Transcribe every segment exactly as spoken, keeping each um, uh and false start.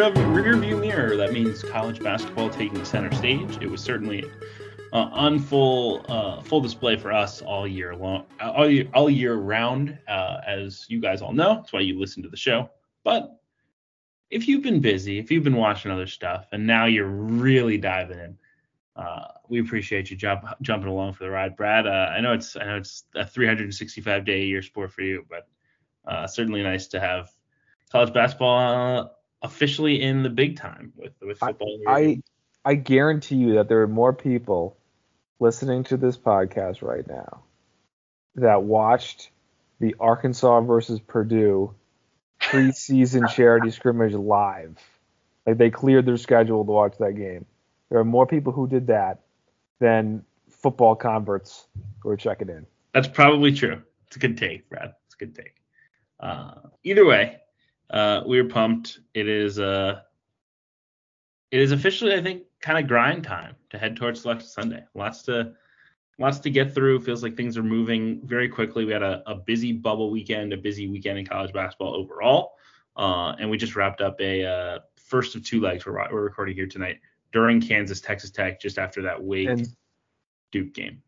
the rearview mirror, that means college basketball taking center stage. It was certainly uh, on full uh, full display for us all year long, all year, all year round, uh, as you guys all know. That's why you listen to the show. But if you've been busy, if you've been watching other stuff, and now you're really diving in, uh, we appreciate you jump, jumping along for the ride, Brad. Uh, I know it's I know it's a three hundred sixty-five day a year sport for you, but uh, certainly nice to have college basketball uh, officially in the big time with with football. I, I I guarantee you that there are more people listening to this podcast right now that watched the Arkansas versus Purdue preseason charity scrimmage live. Like, they cleared their schedule to watch that game. There are more people who did that than football converts who are checking in. That's probably true. It's a good take, Brad. It's a good take. Uh, either way, uh, we're pumped. It is uh, it is officially, I think, kind of grind time to head towards Selection Sunday. Lots to lots to get through. Feels like things are moving very quickly. We had a, a busy bubble weekend, a busy weekend in college basketball overall, uh, and we just wrapped up a uh, first of two legs. We're, we're recording here tonight during Kansas Texas Tech, just after that Wake and, Duke game.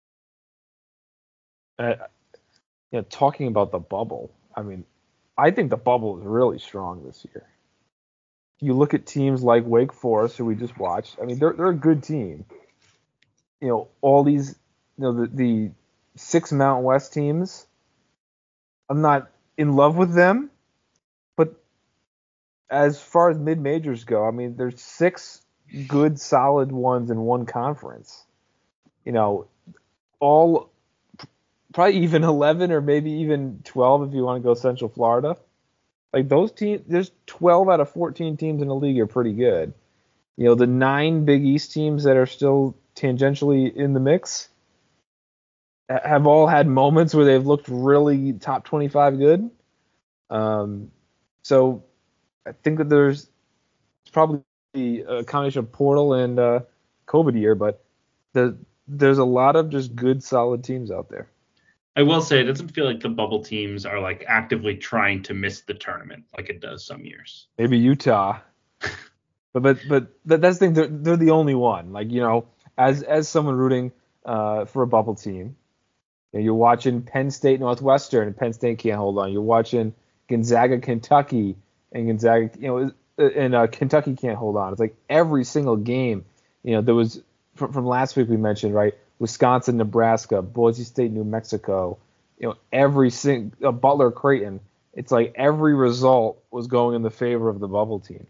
Uh, you know, talking about the bubble, I mean, I think the bubble is really strong this year. You look at teams like Wake Forest, who we just watched. I mean, they're they're a good team. You know, all these, you know, the, the six Mountain West teams, I'm not in love with them, but as far as mid-majors go, I mean, there's six good, solid ones in one conference. You know, all probably even eleven or maybe even twelve if you want to go Central Florida. Like, those teams, there's twelve out of fourteen teams in the league are pretty good. You know, the nine Big East teams that are still tangentially in the mix have all had moments where they've looked really top twenty-five good. Um, so I think that there's probably a combination of portal and uh, COVID year, but the, there's a lot of just good, solid teams out there. I will say it doesn't feel like the bubble teams are like actively trying to miss the tournament like it does some years. Maybe Utah, but but but that's the thing. They're, they're the only one. Like, you know, as as someone rooting uh, for a bubble team, you know, you're watching Penn State Northwestern and Penn State can't hold on. You're watching Gonzaga Kentucky and Gonzaga, you know, and uh, Kentucky can't hold on. It's like every single game. You know, there was from, from last week we mentioned, right? Wisconsin, Nebraska, Boise State, New Mexico, you know, every single uh, Butler, Creighton. It's like every result was going in the favor of the bubble team.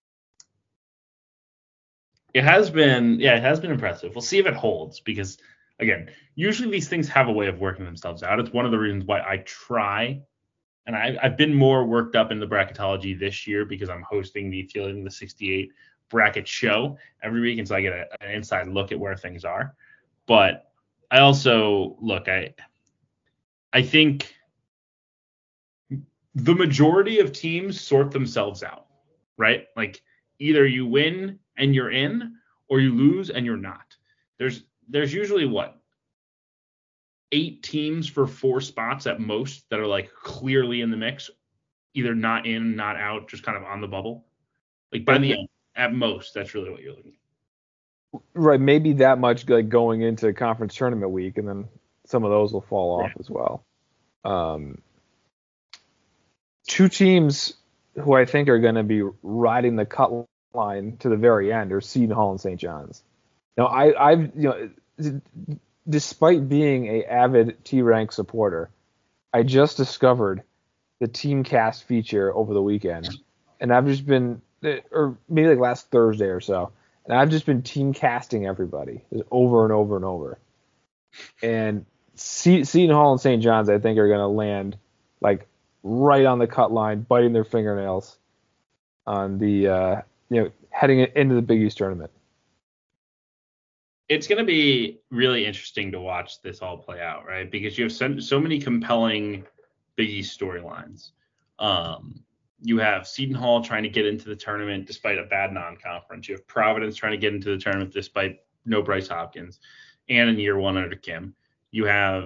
It has been, yeah, it has been impressive. We'll see if it holds because, again, usually these things have a way of working themselves out. It's one of the reasons why I try, and I, I've been more worked up in the bracketology this year because I'm hosting the Feeling the sixty-eight bracket show every week, and so I get a, an inside look at where things are. But I also, look, I I think the majority of teams sort themselves out, right? Like, either you win and you're in, or you lose and you're not. There's there's usually, what, eight teams for four spots at most that are, like, clearly in the mix, either not in, not out, just kind of on the bubble. Like, by the end, at most, that's really what you're looking at. Right, maybe that much like going into conference tournament week, and then some of those will fall off yeah. as well. Um, two teams who I think are going to be riding the cut line to the very end are Seton Hall and Saint John's. Now, I, I've you know, despite being a avid T-Rank supporter, I just discovered the Teamcast feature over the weekend, and I've just been, or maybe like last Thursday or so. And I've just been team casting everybody just over and over and over. And C- Seton Hall and Saint John's, I think, are going to land like right on the cut line, biting their fingernails on the, uh, you know, heading into the Big East tournament. It's going to be really interesting to watch this all play out, right? Because you have so, so many compelling Big East storylines. Um, You have Seton Hall trying to get into the tournament despite a bad non-conference. You have Providence trying to get into the tournament despite no Bryce Hopkins and in year one under Kim. You have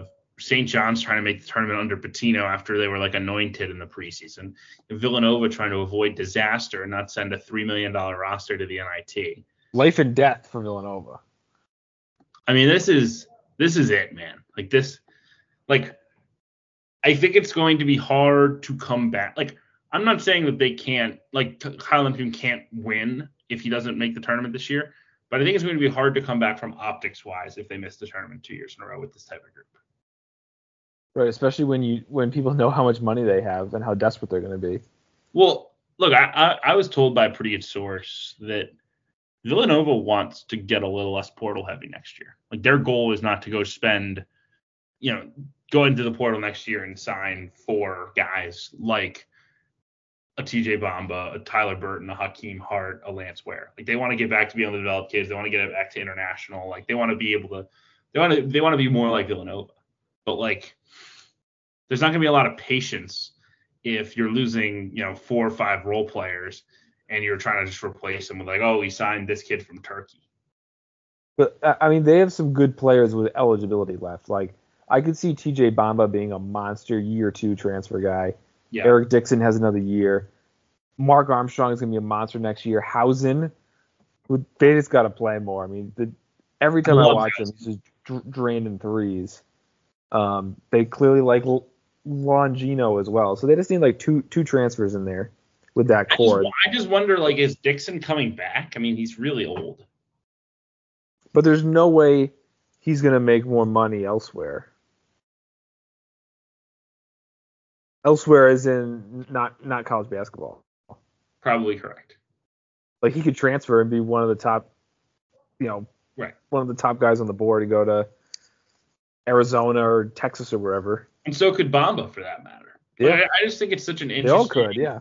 Saint John's trying to make the tournament under Patino after they were like anointed in the preseason. Villanova trying to avoid disaster and not send a three million dollars roster to the N I T. Life and death for Villanova. I mean, this is this is it, man. Like this, like I think it's going to be hard to come back. Like I'm not saying that they can't, like Kyle Lampkin can't win if he doesn't make the tournament this year, but I think it's going to be hard to come back from optics wise if they miss the tournament two years in a row with this type of group. Right, especially when you when people know how much money they have and how desperate they're going to be. Well, look, I, I I was told by a pretty good source that Villanova wants to get a little less portal heavy next year. Like their goal is not to go spend, you know, go into the portal next year and sign four guys like a T J Bamba, a Tyler Burton, a Hakeem Hart, a Lance Ware. Like they want to get back to being able to develop kids. They want to get it back to international. Like they want to be able to, they want to they want to be more like Villanova. But like, there's not going to be a lot of patience if you're losing, you know, four or five role players and you're trying to just replace them with like, oh, we signed this kid from Turkey. But I mean, they have some good players with eligibility left. Like I could see T J Bamba being a monster year two transfer guy. Yeah. Eric Dixon has another year. Mark Armstrong is going to be a monster next year. Hausen, they just got to play more. I mean, the, every time I, I watch him, he's just dr- drained in threes. Um, they clearly like L- Longino as well. So they just need like two two transfers in there with that core. I just, I just wonder, like, is Dixon coming back? I mean, he's really old. But there's no way he's going to make more money elsewhere. Elsewhere as in not not college basketball. Probably correct. Like he could transfer and be one of the top, you know, right. one of the top guys on the board and go to Arizona or Texas or wherever. And so could Bamba for that matter. Yeah. I, I just think it's such an interesting. They all could, yeah.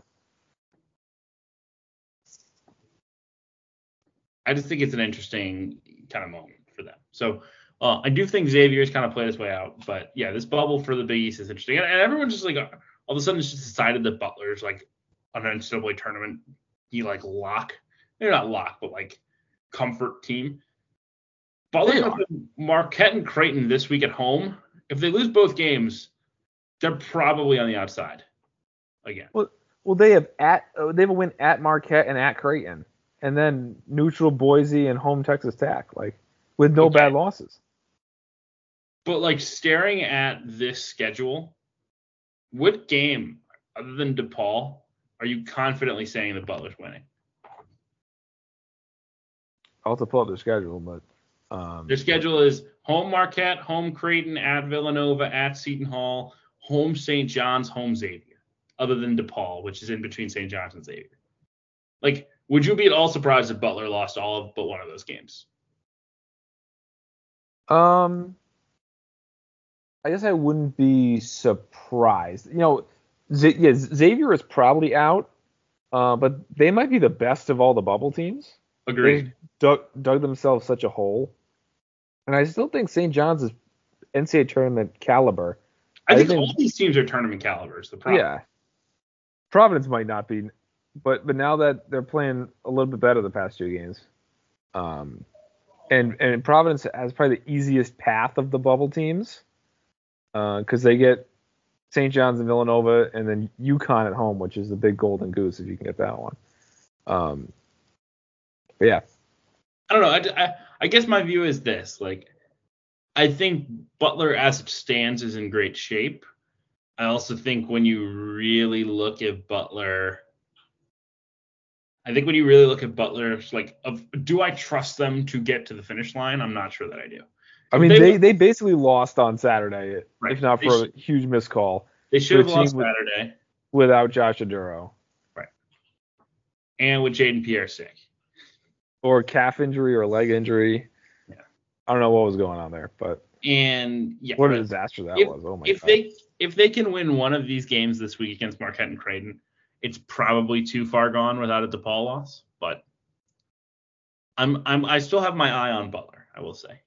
I just think it's an interesting kind of moment for them. So uh, I do think Xavier's kind of played his way out. But yeah, this bubble for the Big East is interesting. And, and everyone's just like, all of a sudden it's just decided that Butler's like an N C double A tournament, he like lock. They're not lock, but like comfort team. Butler, Marquette and Creighton this week at home. If they lose both games, they're probably on the outside again. Well, well, they have at they have a win at Marquette and at Creighton, and then neutral Boise and home Texas Tech, like with no okay. bad losses. But like staring at this schedule, what game other than DePaul are you confidently saying that Butler's winning? I'll have to pull up their schedule, but. Um, Their schedule is home Marquette, home Creighton, at Villanova, at Seton Hall, home Saint John's, home Xavier, other than DePaul, which is in between Saint John's and Xavier. Like, would you be at all surprised if Butler lost all of but one of those games? Um, I guess I wouldn't be surprised. You know, Z- yeah, Xavier is probably out, uh, but they might be the best of all the bubble teams. Agreed. They dug, dug themselves such a hole. And I still think Saint John's is N C double A tournament caliber. I, I think, think all these teams are tournament calibers. The problem. Yeah. Providence might not be, but but now that they're playing a little bit better the past two games, um, and and Providence has probably the easiest path of the bubble teams, because uh, they get Saint John's and Villanova, and then UConn at home, which is the big golden goose if you can get that one. Um, but yeah. I don't know. I, I, I guess my view is this. Like, I think Butler as it stands is in great shape. I also think when you really look at Butler, I think when you really look at Butler, it's like, of, do I trust them to get to the finish line? I'm not sure that I do. I mean, they they, they basically lost on Saturday, right. if not They for sh- a huge missed call. They should have lost Saturday. Without Josh Aduro. Right. And with Jaden Pierre sick. Or calf injury or leg injury. Yeah. I don't know what was going on there, but and yeah, what a disaster that if, was. Oh my if god. they if they can win one of these games this week against Marquette and Creighton, it's probably too far gone without a DePaul loss. But I'm I'm I still have my eye on Butler, I will say.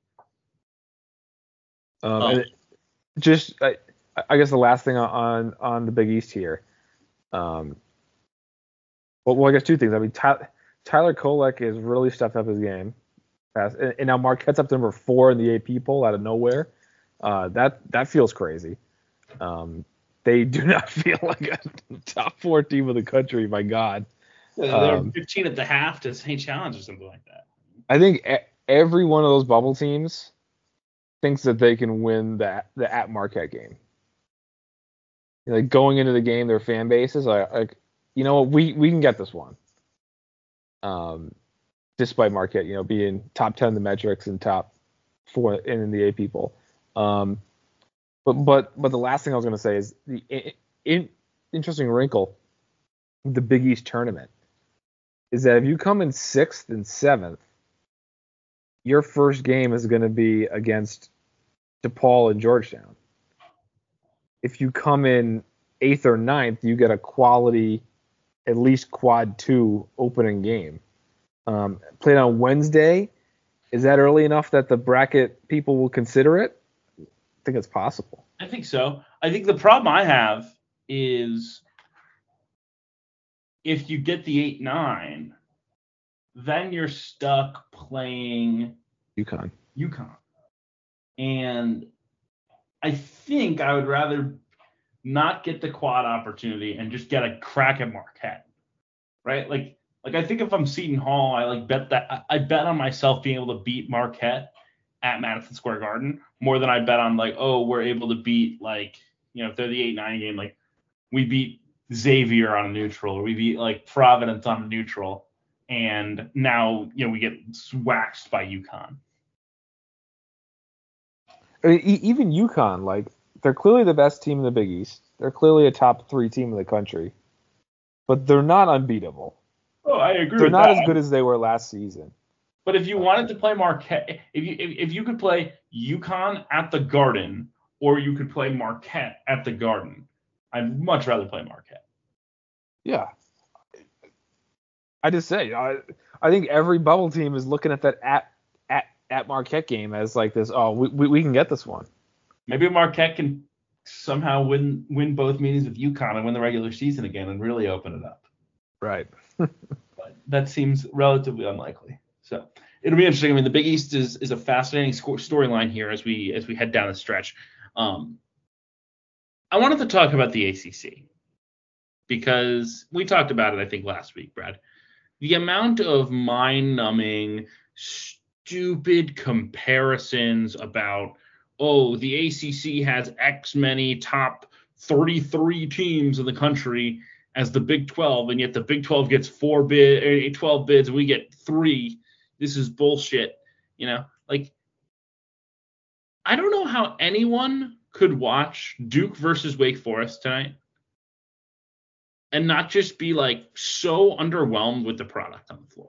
Um, um and it, just I, I guess the last thing on on the Big East here. Um. Well, well I guess two things. I mean, Tyler. Tyler Kolek has really stepped up his game. And now Marquette's up to number four in the A P poll out of nowhere. Uh, that that feels crazy. Um, they do not feel like a top four team of the country. My God. Yeah, they're Um, fifteen at the half to Saint Challenge or something like that. I think e- every one of those bubble teams thinks that they can win that the at Marquette game. Like going into the game, their fan bases like, like you know what, we we can get this one. Um, despite Marquette, you know, being top ten in the metrics and top four in the A P poll. Um, but but but the last thing I was going to say is the in, in, interesting wrinkle with the Big East tournament is that if you come in sixth and seventh, your first game is going to be against DePaul and Georgetown. If you come in eighth or ninth, you get a quality, at least quad two opening game. Um, played on Wednesday. Is that early enough that the bracket people will consider it? I think it's possible. I think so. I think the problem I have is if you get the eight nine, then you're stuck playing UConn. UConn. And I think I would rather not get the quad opportunity and just get a crack at Marquette. Right? Like like I think if I'm Seton Hall, I like bet that I bet on myself being able to beat Marquette at Madison Square Garden more than I bet on like, oh, we're able to beat like, you know, if they're the eight nine game, like we beat Xavier on a neutral, or we beat like Providence on a neutral, and now, you know, we get waxed by UConn. I mean, e- even UConn, like they're clearly the best team in the Big East. They're clearly a top three team in the country, but they're not unbeatable. Oh, I agree. They're with not that. as good as they were last season. But if you wanted to play Marquette, if you if, if you could play UConn at the Garden, or you could play Marquette at the Garden, I'd much rather play Marquette. Yeah. I just say, I I think every bubble team is looking at that at at at Marquette game as like this. Oh, we we, we can get this one. Maybe Marquette can somehow win win both meetings with UConn and win the regular season again and really open it up. Right. But that seems relatively unlikely. So it'll be interesting. I mean, the Big East is is a fascinating storyline here as we as we head down the stretch. Um, I wanted to talk about the A C C because we talked about it, I think, last week, Brad. The amount of mind-numbing, stupid comparisons about, oh, the A C C has X many top thirty-three teams in the country as the Big twelve, and yet the Big twelve gets four bid, twelve bids, and we get three. This is bullshit. You know, like, I don't know how anyone could watch Duke versus Wake Forest tonight and not just be like so underwhelmed with the product on the floor.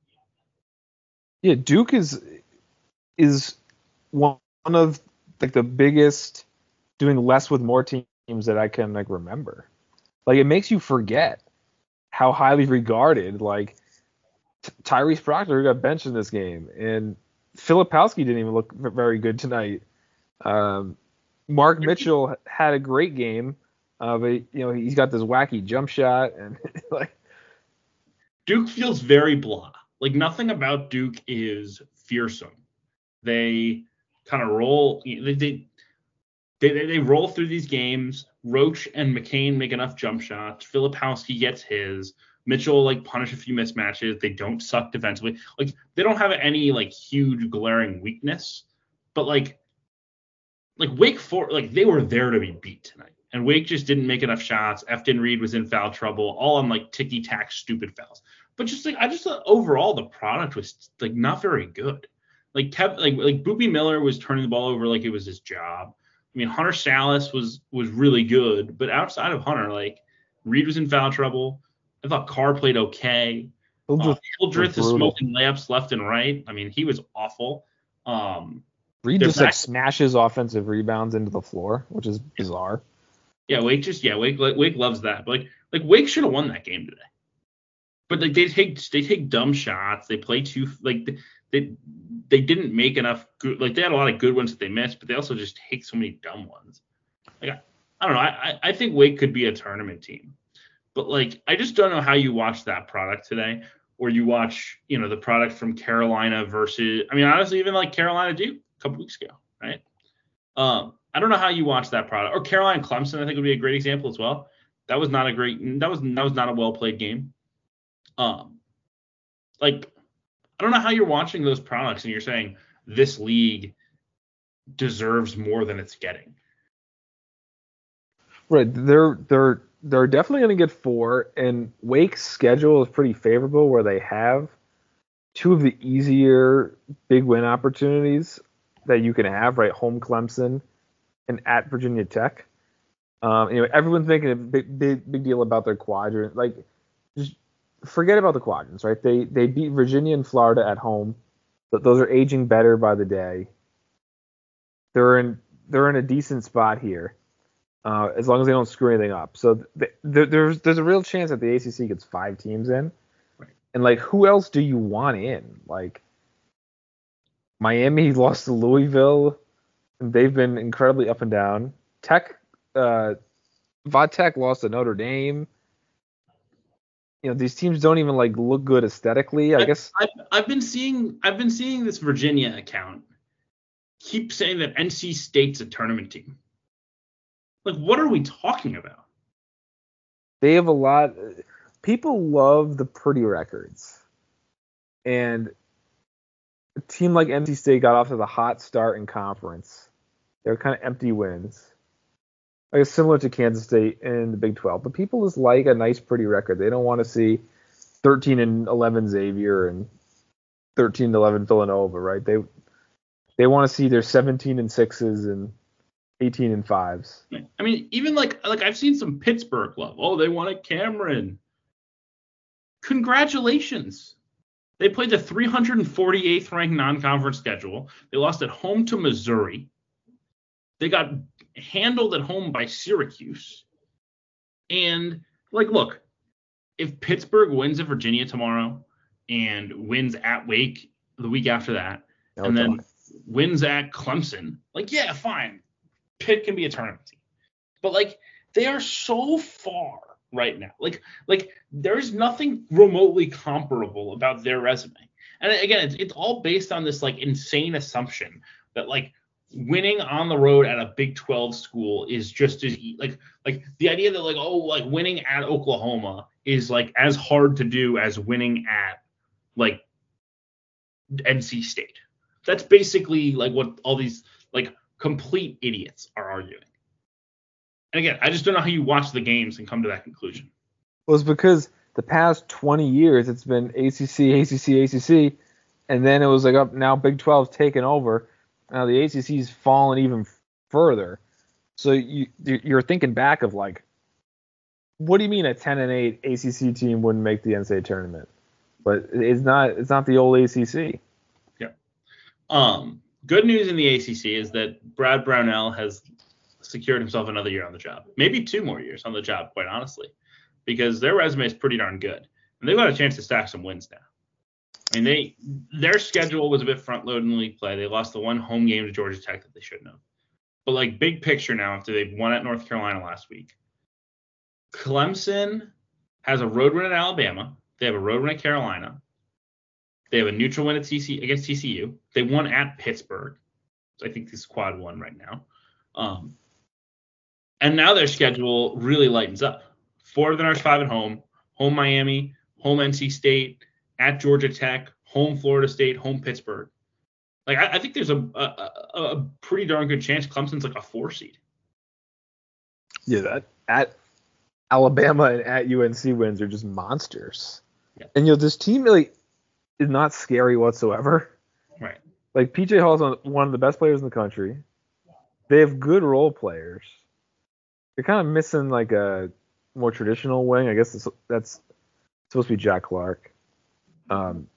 Yeah, Duke is is one of like the biggest doing less with more teams that I can like remember. Like, it makes you forget how highly regarded like T- Tyrese Proctor got benched in this game, and Filipowski didn't even look very good tonight. Um, Mark Mitchell had a great game, uh, but you know he's got this wacky jump shot, and like Duke feels very blah. Like, nothing about Duke is fearsome. They kind of roll. They, they they they roll through these games. Roach and McCain make enough jump shots. Filipowski gets his. Mitchell like punish a few mismatches. They don't suck defensively. Like, they don't have any like huge glaring weakness, but like like Wake Forest, like they were there to be beat tonight, and Wake just didn't make enough shots. Efton Reed was in foul trouble, all on like ticky tack stupid fouls. But just like I just thought overall the product was like not very good. Like Kev, like like Boopy Miller was turning the ball over like it was his job. I mean, Hunter Salas was was really good, but outside of Hunter, like Reed was in foul trouble. I thought Carr played okay. Hildreth, uh, Hildreth is smoking layups left and right. I mean, he was awful. Um, Reed just back- like smashes offensive rebounds into the floor, which is bizarre. Yeah, Wake just yeah Wake Wake loves that. But like like Wake should have won that game today. But like they take they take dumb shots. They play too like they they, they didn't make enough good. Like they had a lot of good ones that they missed, but they also just take so many dumb ones. Like I, I don't know. I I think Wake could be a tournament team. But, like, I just don't know how you watch that product today, or you watch, you know, the product from Carolina versus – I mean, honestly, even, like, Carolina Duke a couple weeks ago, right? Um, I don't know how you watch that product. Or Carolina Clemson, I think would be a great example as well. That was not a great. That was that was not a well played game. Um, like I don't know how you're watching those products and you're saying this league deserves more than it's getting. Right, they're they're they're definitely going to get four, and Wake's schedule is pretty favorable, where they have two of the easier big win opportunities that you can have, right? Home Clemson and at Virginia Tech. Um, you know, everyone's making a big, big, big deal about their quadrant. Like, just forget about the quadrants, right? They they beat Virginia and Florida at home, but those are aging better by the day. They're in they're in a decent spot here, uh, as long as they don't screw anything up. So th- th- there's there's a real chance that the A C C gets five teams in, Right. And like, who else do you want in? Like, Miami lost to Louisville, and they've been incredibly up and down. Tech, uh, Vatech lost to Notre Dame. You know, these teams don't even like look good aesthetically. I, I guess I've, I've been seeing I've been seeing this Virginia account keep saying that N C State's a tournament team. Like, what are we talking about? They have a lot. People love the pretty records, and a team like N C State got off to the hot start in conference. They're kind of empty wins. I guess similar to Kansas State in the Big twelve, but people just like a nice, pretty record. They don't want to see thirteen and eleven Xavier and thirteen and eleven Villanova, right? They they want to see their seventeen and sixes and eighteen and fives. I mean, even like like I've seen some Pittsburgh love. Oh, they wanted Cameron. Congratulations. They played the three hundred forty-eighth ranked non-conference schedule. They lost at home to Missouri. They got handled at home by Syracuse. And, like, look, if Pittsburgh wins at Virginia tomorrow and wins at Wake the week after that, no, and then talk. wins at Clemson, like, yeah, fine. Pitt can be a tournament team. But, like, they are so far right now. Like, like there's nothing remotely comparable about their resume. And, again, it's, it's all based on this, like, insane assumption that, like, winning on the road at a Big twelve school is just as like like the idea that like oh like winning at Oklahoma is like as hard to do as winning at like N C State. That's basically like what all these like complete idiots are arguing. And again, I just don't know how you watch the games and come to that conclusion. Well, it's because the past twenty years it's been A C C, A C C, A C C, and then it was like up now Big twelve's taken over. Now the A C C's fallen even further. So you you're thinking back of like, what do you mean a ten and eight A C C team wouldn't make the N C double A tournament? But it's not it's not the old A C C. Yeah. Um. Good news in the A C C is that Brad Brownell has secured himself another year on the job, maybe two more years on the job, quite honestly, because their resume is pretty darn good, and they've got a chance to stack some wins now. I mean, they their schedule was a bit front-loaded in league play. They lost the one home game to Georgia Tech that they shouldn't have. But, like, big picture now, after they won at North Carolina last week, Clemson has a road win at Alabama. They have a road win at Carolina. They have a neutral win at T C against T C U. They won at Pittsburgh. So I think this is quad one right now. Um, and now their schedule really lightens up. Four of the next five at home. Home Miami, home N C State, at Georgia Tech, home Florida State, home Pittsburgh. Like, I, I think there's a, a a pretty darn good chance Clemson's like a four seed. Yeah, that at Alabama and at U N C wins are just monsters. Yeah. And, you know, this team really is not scary whatsoever. Right. Like, P J Hall's one of the best players in the country. They have good role players. They're kind of missing, like, a more traditional wing. I guess that's, that's supposed to be Jack Clark. Um,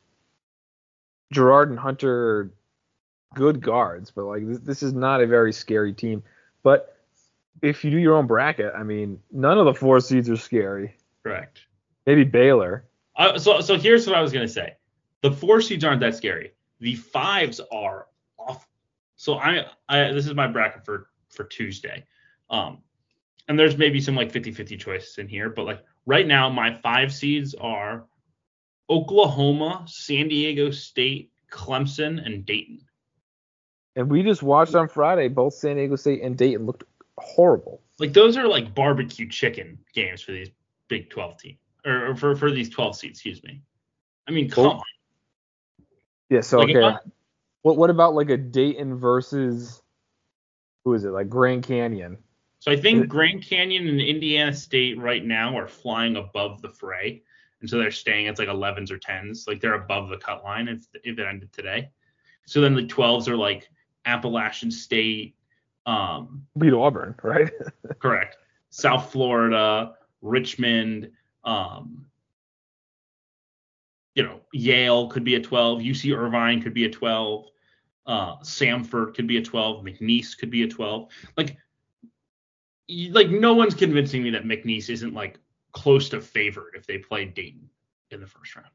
Gerard and Hunter are good guards, but like this, this is not a very scary team. But if you do your own bracket, I mean, none of the four seeds are scary. Correct. Maybe Baylor. Uh, so, so here's what I was gonna say: the four seeds aren't that scary. The fives are awful. So I, I this is my bracket for for Tuesday. Um, and there's maybe some like fifty-fifty choices in here, but like right now, my five seeds are Oklahoma, San Diego State, Clemson, and Dayton. And we just watched on Friday, both San Diego State and Dayton looked horrible. Like those are like barbecue chicken games for these Big twelve teams, or, or for, for these twelve seeds, excuse me. I mean, come oh. on. Yeah, so like, okay. I, what what about like a Dayton versus who is it? Like Grand Canyon. So I think it, Grand Canyon and Indiana State right now are flying above the fray. And so they're staying at like elevens or tens. Like they're above the cut line if, if it ended today. So then the twelves are like Appalachian State. Um, Beat Auburn, right? Correct. South Florida, Richmond, um, you know, Yale could be a twelve. U C Irvine could be a twelve. Uh, Samford could be a twelve. McNeese could be a twelve. Like, like no one's convincing me that McNeese isn't like close to favored if they played Dayton in the first round.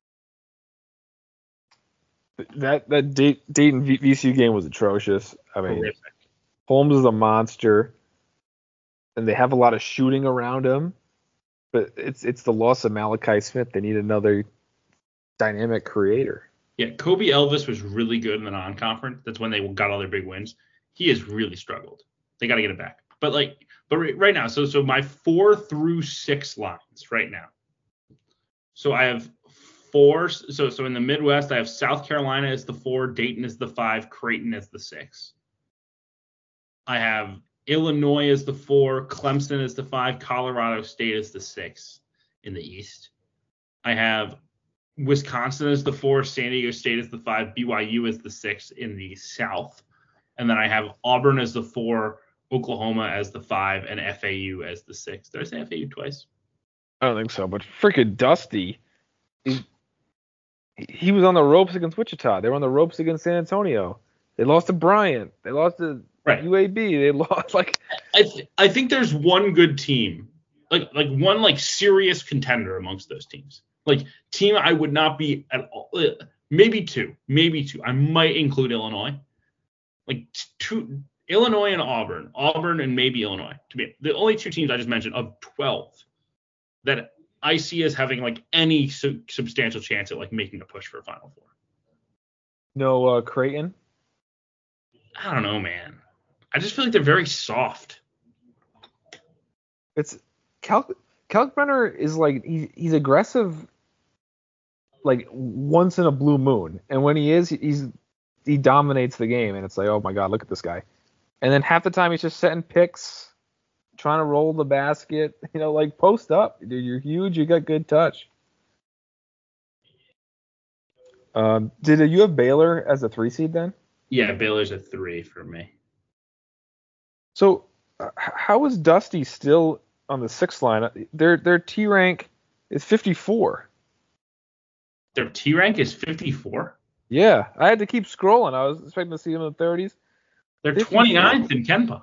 That that Dayton V C U game was atrocious. I mean, Horrific. Holmes is a monster, and they have a lot of shooting around him. But it's it's the loss of Malachi Smith. They need another dynamic creator. Yeah, Kobe Elvis was really good in the non-conference. That's when they got all their big wins. He has really struggled. They got to get it back. But like, but right now, so so my four through six lines right now. So I have four. So so in the Midwest, I have South Carolina as the four, Dayton as the five, Creighton as the six. I have Illinois as the four, Clemson as the five, Colorado State as the six in the East. I have Wisconsin as the four, San Diego State as the five, B Y U as the six in the South. And then I have Auburn as the four, Oklahoma as the five, and F A U as the six. Did I say F A U twice? I don't think so, but freaking Dusty, he, he was on the ropes against Wichita. They were on the ropes against San Antonio. They lost to Bryant. They lost to right. U A B. They lost like. I th- I think there's one good team, like like one like serious contender amongst those teams. Like team I would not be at all. Maybe two, maybe two. I might include Illinois. Like two, Illinois and Auburn, Auburn and maybe Illinois. To be the only two teams I just mentioned of twelve that I see as having like any su- substantial chance at like making a push for a Final Four. No uh, Creighton. I don't know, man. I just feel like they're very soft. It's Cal Kalkbrenner is like he, he's aggressive, like once in a blue moon, and when he is, he's he dominates the game, and it's like, oh my god, look at this guy. And then half the time he's just setting picks, trying to roll the basket, you know, like post up, dude. You're huge, you got good touch. Um, did you have Baylor as a three seed then? Yeah, Baylor's a three for me. So, uh, how is Dusty still on the sixth line? Their their T rank is fifty-four. Their T rank is fifty-four? Yeah, I had to keep scrolling. I was expecting to see them in the thirties. They're twenty-ninth in KenPom.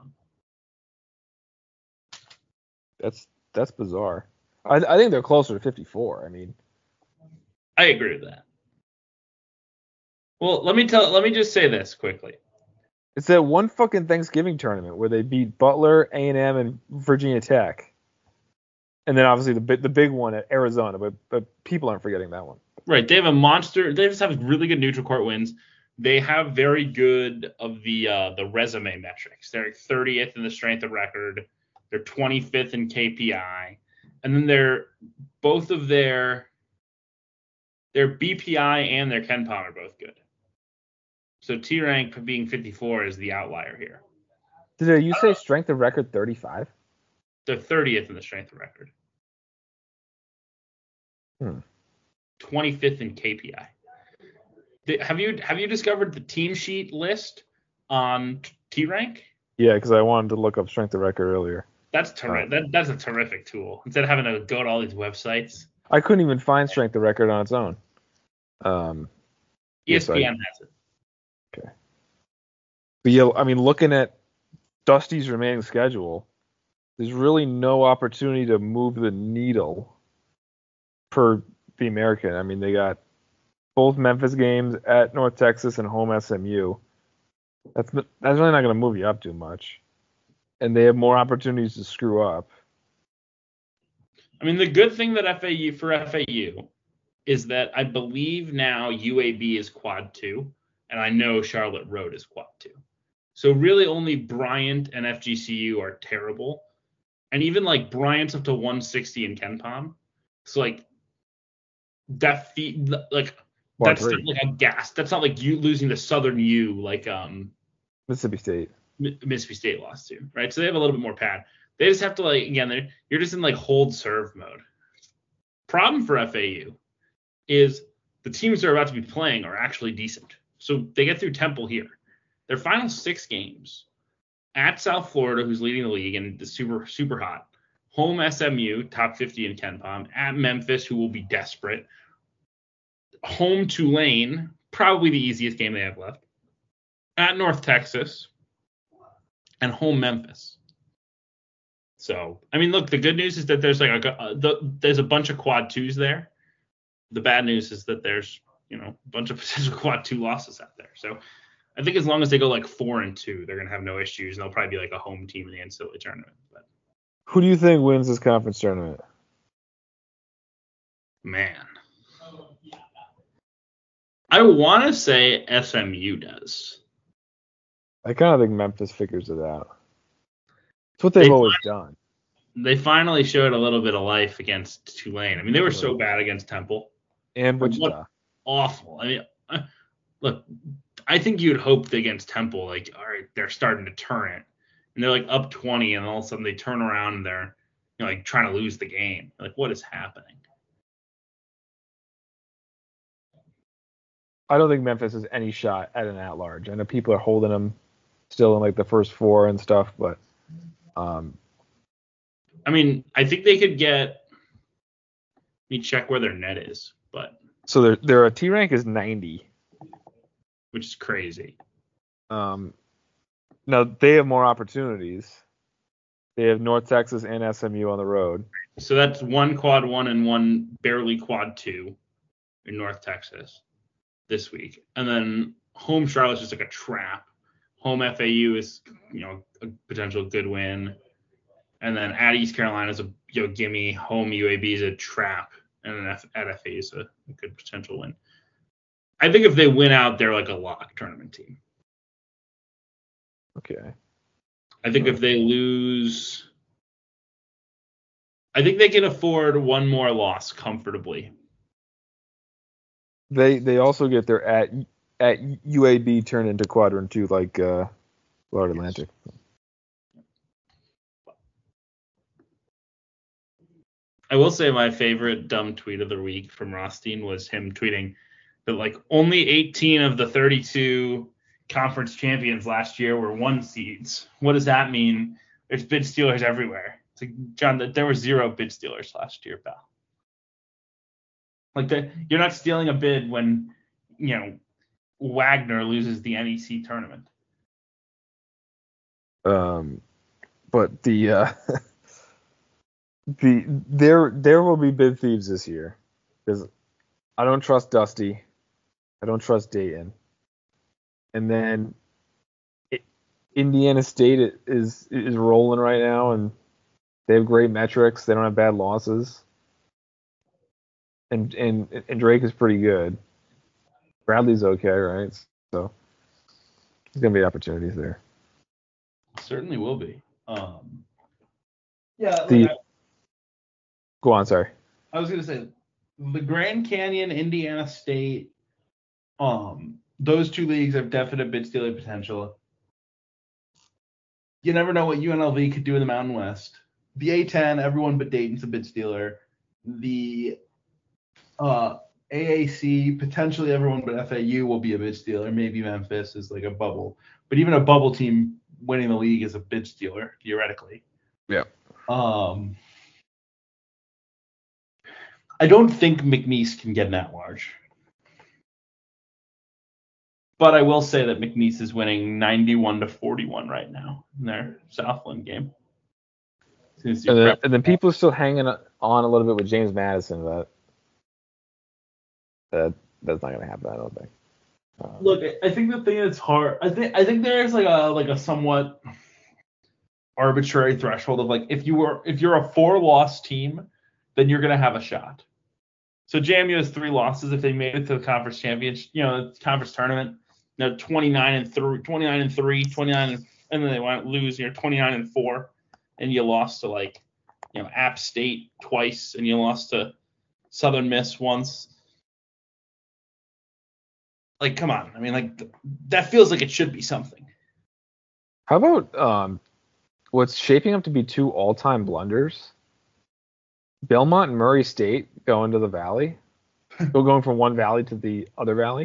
That's that's bizarre. I I think they're closer to fifty-four. I mean, I agree with that. Well, let me tell. Let me just say this quickly. It's that one fucking Thanksgiving tournament where they beat Butler, A and M, and Virginia Tech, and then obviously the the big one at Arizona. But but people aren't forgetting that one. Right, they have a monster. They just have really good neutral court wins. They have very good of the uh, the resume metrics. They're thirtieth in the strength of record. They're twenty-fifth in K P I, and then they're both of their their B P I and their KenPom are both good. So T rank being fifty-four is the outlier here. Did you say strength of record thirty-five? They're thirtieth in the strength of record. Hmm. twenty-fifth in K P I. Have you have you discovered the team sheet list on T rank? Yeah, because I wanted to look up strength of record earlier. That's terrific. That, that's a terrific tool. Instead of having to go to all these websites. I couldn't even find strength of record on its own. Um, E S P N yes, I, has it. Okay. But yeah, I mean, looking at Dusty's remaining schedule, there's really no opportunity to move the needle per the American. I mean, they got both Memphis games at North Texas and home S M U. That's that's really not going to move you up too much. And they have more opportunities to screw up. I mean, the good thing that F A U for F A U is that I believe now U A B is quad two, and I know Charlotte Road is quad two. So really only Bryant and F G C U are terrible. And even like Bryant's up to one sixty in KenPom. So like that feet like Quad that's three. not like a gas. That's not like you losing to Southern U like um Mississippi State. Mississippi State lost to, right? So they have a little bit more pad. They just have to like again, they're you're just in like hold serve mode. Problem for F A U is the teams they're about to be playing are actually decent. So they get through Temple here. Their final six games at South Florida, who's leading the league and is super super hot. Home S M U, top fifty in KenPom. At Memphis, who will be desperate. Home Tulane, probably the easiest game they have left. At North Texas. And home Memphis. So, I mean, look, the good news is that there's like a, a the, there's a bunch of quad twos there. The bad news is that there's, you know, a bunch of potential quad two losses out there. So, I think as long as they go like four and two, they're gonna have no issues, and they'll probably be like a home team in the N C double A tournament. But who do you think wins this conference tournament? Man, I want to say S M U does. I kind of think Memphis figures it out. It's what they've They always finally, done. They finally showed a little bit of life against Tulane. I mean, they were so bad against Temple. And Wichita. Awful. I mean, uh, look, I think you'd hope against Temple, like, all right, they're starting to turn it. And they're like up twenty, and all of a sudden they turn around and they're, you know, like trying to lose the game. Like, what is happening? I don't think Memphis has any shot at an at-large. I know people are holding them still in like the first four and stuff, but um, I mean, I think they could get. Let me check where their net is, but so their their T rank is ninety, which is crazy. Um, now they have more opportunities. They have North Texas and S M U on the road. So that's one quad one and one barely quad two in North Texas this week, and then home Charlotte's just like a trap. Home F A U is, you know, a potential good win. And then at East Carolina is a, you know, gimme. Home U A B is a trap. And then F, at F A U is a, a good potential win. I think if they win out, they're like a lock tournament team. Okay. I think if they lose, I think they can afford one more loss comfortably. They they also get their at at U A B turned into quadrant two like uh, Florida Atlantic. I will say my favorite dumb tweet of the week from Rothstein was him tweeting that like only eighteen of the thirty-two conference champions last year were one seeds. What does that mean? There's bid stealers everywhere. It's like, John, there were zero bid stealers last year, pal. Like the, you're not stealing a bid when, you know, Wagner loses the N E C tournament. Um, but the uh, the there there will be bid thieves this year because I don't trust Dusty, I don't trust Dayton, and then it, Indiana State is is rolling right now and they have great metrics. They don't have bad losses, and and and Drake is pretty good. Bradley's okay, right? So there's gonna be opportunities there. Certainly will be. Um, yeah. The, like I, go on, sorry. I was gonna say the Grand Canyon, Indiana State. Um, those two leagues have definite bid stealing potential. You never know what U N L V could do in the Mountain West. The A ten, everyone but Dayton's a bid stealer. The uh, A A C, potentially everyone but F A U will be a bid stealer. Maybe Memphis is like a bubble. But even a bubble team winning the league is a bid stealer, theoretically. Yeah. Um, I don't think McNeese can get an at-large. But I will say that McNeese is winning ninety-one to forty-one right now in their Southland game. And then, and then people are still hanging on a little bit with James Madison, but that that's not going to happen, I don't think. Um, Look, I think the thing that's hard, I think I think there's like a like a somewhat arbitrary threshold of like if you were if you're a four-loss team, then you're gonna have a shot. So J M U has three losses if they made it to the conference championship, you know, conference tournament. you know, twenty-nine and three, twenty-nine and three, twenty-nine and, and then they went lose, you know, twenty-nine and four, and you lost to like, you know, App State twice, and you lost to Southern Miss once. Like, come on. I mean, like, th- that feels like it should be something. How about um, what's shaping up to be two all-time blunders? Belmont and Murray State going to the Valley. Go going from one valley to the other valley.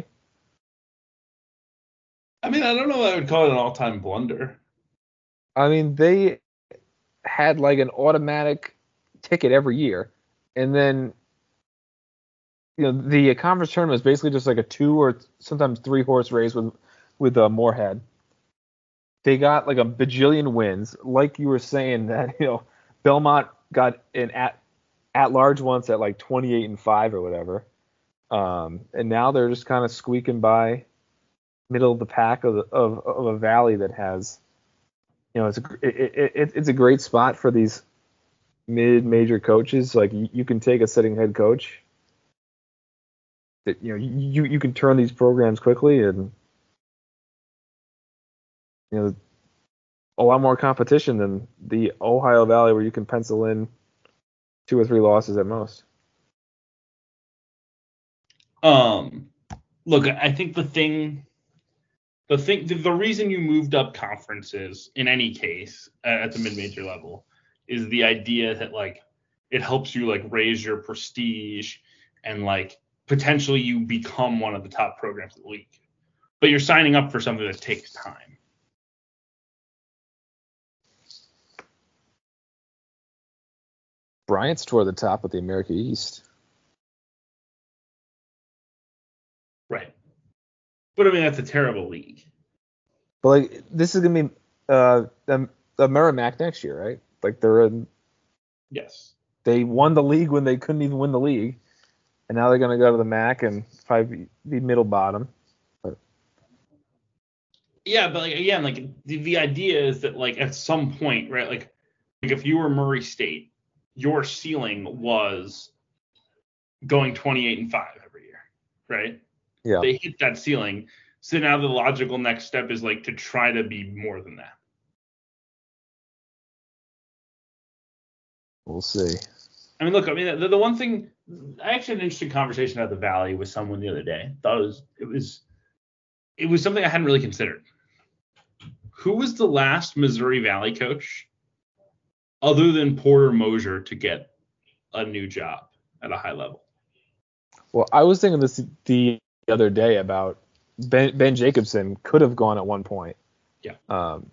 I mean, I don't know if I would call it an all-time blunder. I mean, they had like an automatic ticket every year, and then you know the conference tournament was basically just like a two or sometimes three horse race with with uh, Moorhead. They got like a bajillion wins, like you were saying that you know Belmont got an at at large once at like twenty-eight and five or whatever, um, and now they're just kind of squeaking by middle of the pack of, the, of of a valley that has, you know, it's a it, it, it's a great spot for these mid-major coaches. Like you, you can take a sitting head coach that you know you you can turn these programs quickly, and you know a lot more competition than the Ohio Valley where you can pencil in two or three losses at most. Um, look, I think the thing. The thing, the, the reason you moved up conferences in any case uh, at the mid-major level is the idea that like it helps you like raise your prestige and like potentially you become one of the top programs in the league. But you're signing up for something that takes time. Bryant's toward the top of the America East. Right. But I mean, that's a terrible league. But like, this is gonna be uh the, the Merrimack next year, right? Like they're in. Yes. They won the league when they couldn't even win the league, and now they're gonna go to the M A C and probably be middle bottom. But yeah, but like again, like the, the idea is that like at some point, right? Like, like if you were Murray State, your ceiling was going twenty-eight and five every year, right? Yeah. They hit that ceiling. So now the logical next step is like to try to be more than that. We'll see. I mean, look, I mean, the, the one thing, I actually had an interesting conversation at the Valley with someone the other day. Thought it was, it was, it was something I hadn't really considered. Who was the last Missouri Valley coach other than Porter Moser to get a new job at a high level? Well, I was thinking this the other day about Ben, Ben Jacobson could have gone at one point. Yeah. Um,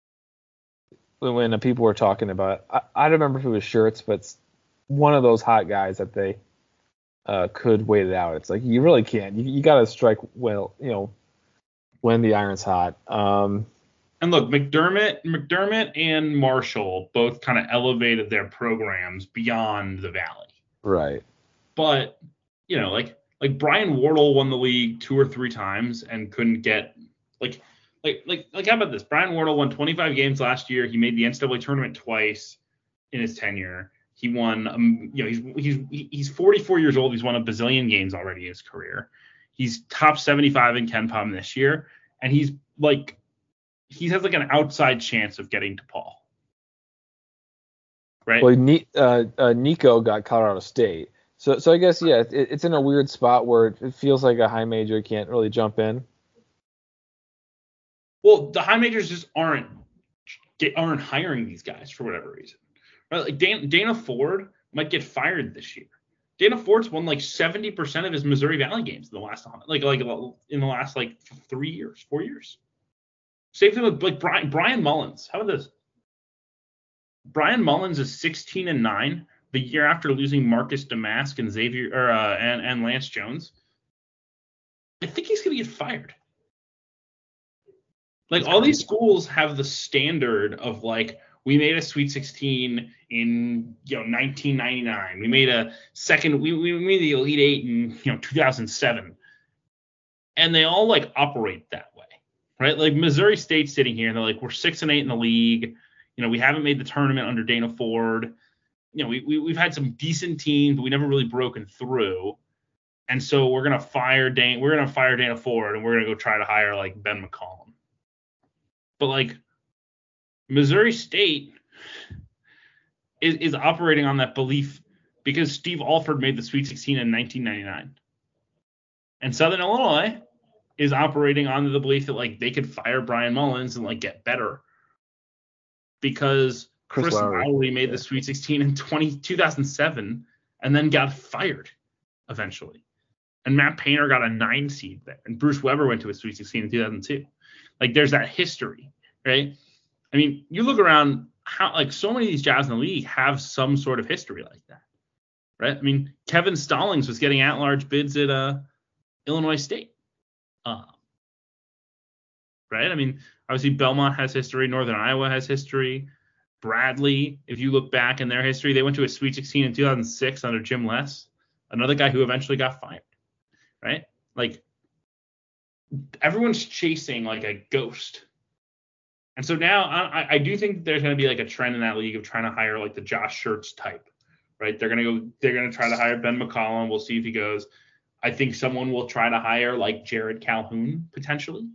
when people were talking about, I, I don't remember if it was Shirts, but one of those hot guys that they uh, could wait it out. It's like you really can't. You, you got to strike well, you know, when the iron's hot. Um, and look, McDermott, McDermott and Marshall both kind of elevated their programs beyond the Valley. Right. But you know, like like Brian Wardle won the league two or three times and couldn't get like. Like, like, like, how about this? Brian Wardle won twenty-five games last year. He made the N C double A tournament twice in his tenure. He won, um, you know, he's he's he's forty-four years old. He's won a bazillion games already in his career. He's top seventy-five in KenPom this year, and he's like, he has like an outside chance of getting to Paul. Right? Well, uh, uh, Nico got Colorado State, so so I guess yeah, it, it's in a weird spot where it feels like a high major can't really jump in. Well, the high majors just aren't aren't hiring these guys for whatever reason. Right? Like Dana, Dana Ford might get fired this year. Dana Ford's won like seventy percent of his Missouri Valley games in the last like like in the last like three years, four years. Same thing with like Brian Brian Mullins. How about this? Brian Mullins is sixteen and nine the year after losing Marcus Damask and Xavier or uh, and and Lance Jones. I think he's gonna get fired. Like all these schools have the standard of like we made a Sweet sixteen in you know nineteen ninety-nine. We made a second we, we made the Elite Eight in you know two thousand seven. And they all like operate that way. Right? Like Missouri State's sitting here and they're like, we're six and eight in the league. You know, we haven't made the tournament under Dana Ford. You know, we, we we've had some decent teams, but we never really broken through. And so we're gonna fire Dana. We're gonna fire Dana Ford, and we're gonna go try to hire like Ben McCollum. But like Missouri State is, is operating on that belief because Steve Alford made the Sweet sixteen in nineteen ninety-nine, and Southern Illinois is operating on the belief that like they could fire Brian Mullins and like get better because Chris, Chris Lowry, Lowry made yeah. the Sweet sixteen in two thousand seven and then got fired eventually. And Matt Painter got a nine seed there. And Bruce Weber went to a Sweet sixteen in two thousand two. Like, there's that history, right? I mean, you look around, how like so many of these jobs in the league have some sort of history like that, right? I mean, Kevin Stallings was getting at-large bids at uh, Illinois State, uh, right? I mean, obviously Belmont has history. Northern Iowa has history. Bradley, if you look back in their history, they went to a Sweet sixteen in two thousand six under Jim Les, another guy who eventually got fired. Right? Like, everyone's chasing like a ghost. And so now I, I do think there's going to be like a trend in that league of trying to hire like the Josh Schertz type, right? They're going to go, they're going to try to hire Ben McCollum. We'll see if he goes. I think someone will try to hire like Jared Calhoun potentially.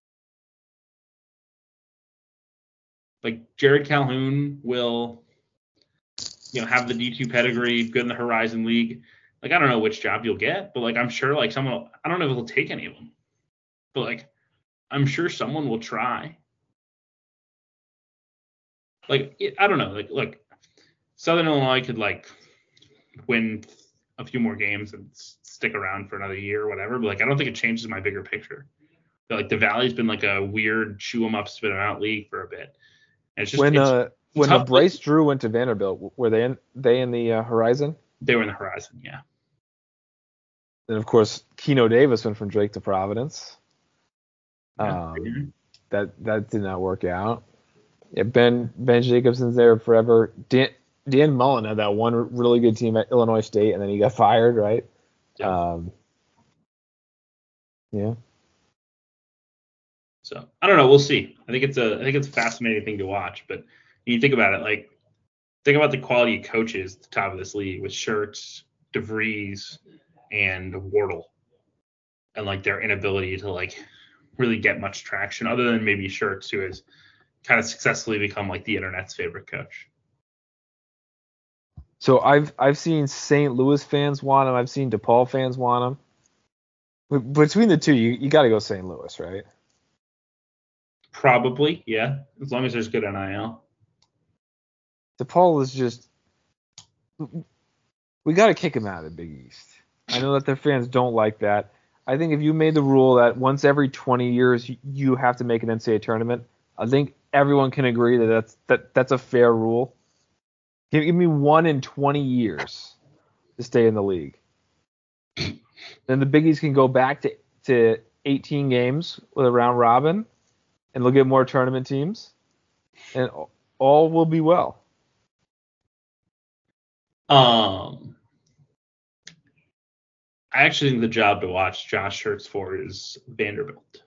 Like Jared Calhoun will, you know, have the D two pedigree, good in the Horizon League. Like, I don't know which job you'll get, but, like, I'm sure, like, someone will, I don't know if it'll take any of them. But, like, I'm sure someone will try. Like, it, I don't know. Like, look, Southern Illinois could, like, win a few more games and s- stick around for another year or whatever. But, like, I don't think it changes my bigger picture. But, like, the Valley's been, like, a weird chew 'em up, spit 'em out league for a bit. And it's just, when it's uh, when uh, Bryce Drew went to Vanderbilt, were they in, they in the uh, Horizon? They were in the Horizon, yeah. And, of course, Keno Davis went from Drake to Providence. Yeah. Um, that that did not work out. Yeah, Ben Ben Jacobson's there forever. Dan, Dan Mullen had that one really good team at Illinois State, and then he got fired, right? Yeah. Um, yeah. So I don't know. We'll see. I think it's a I think it's a fascinating thing to watch. But you think about it, like think about the quality of coaches at the top of this league with Schertz, DeVries, and Wardle, and like their inability to like really get much traction other than maybe Schertz, who has kind of successfully become like the internet's favorite coach. So I've I've seen Saint Louis fans want him. I've seen DePaul fans want him. Between the two, you, you got to go Saint Louis, right? Probably, yeah. As long as there's good N I L. DePaul is just we got to kick him out of the Big East. I know that their fans don't like that. I think if you made the rule that once every twenty years you have to make an N C double A tournament, I think everyone can agree that that's that that's a fair rule. Give, give me one in twenty years to stay in the league. Then the Big East can go back to, to eighteen games with a round robin, and they'll get more tournament teams, and all will be well. Um. I actually think the job to watch Josh Schertz for is Vanderbilt.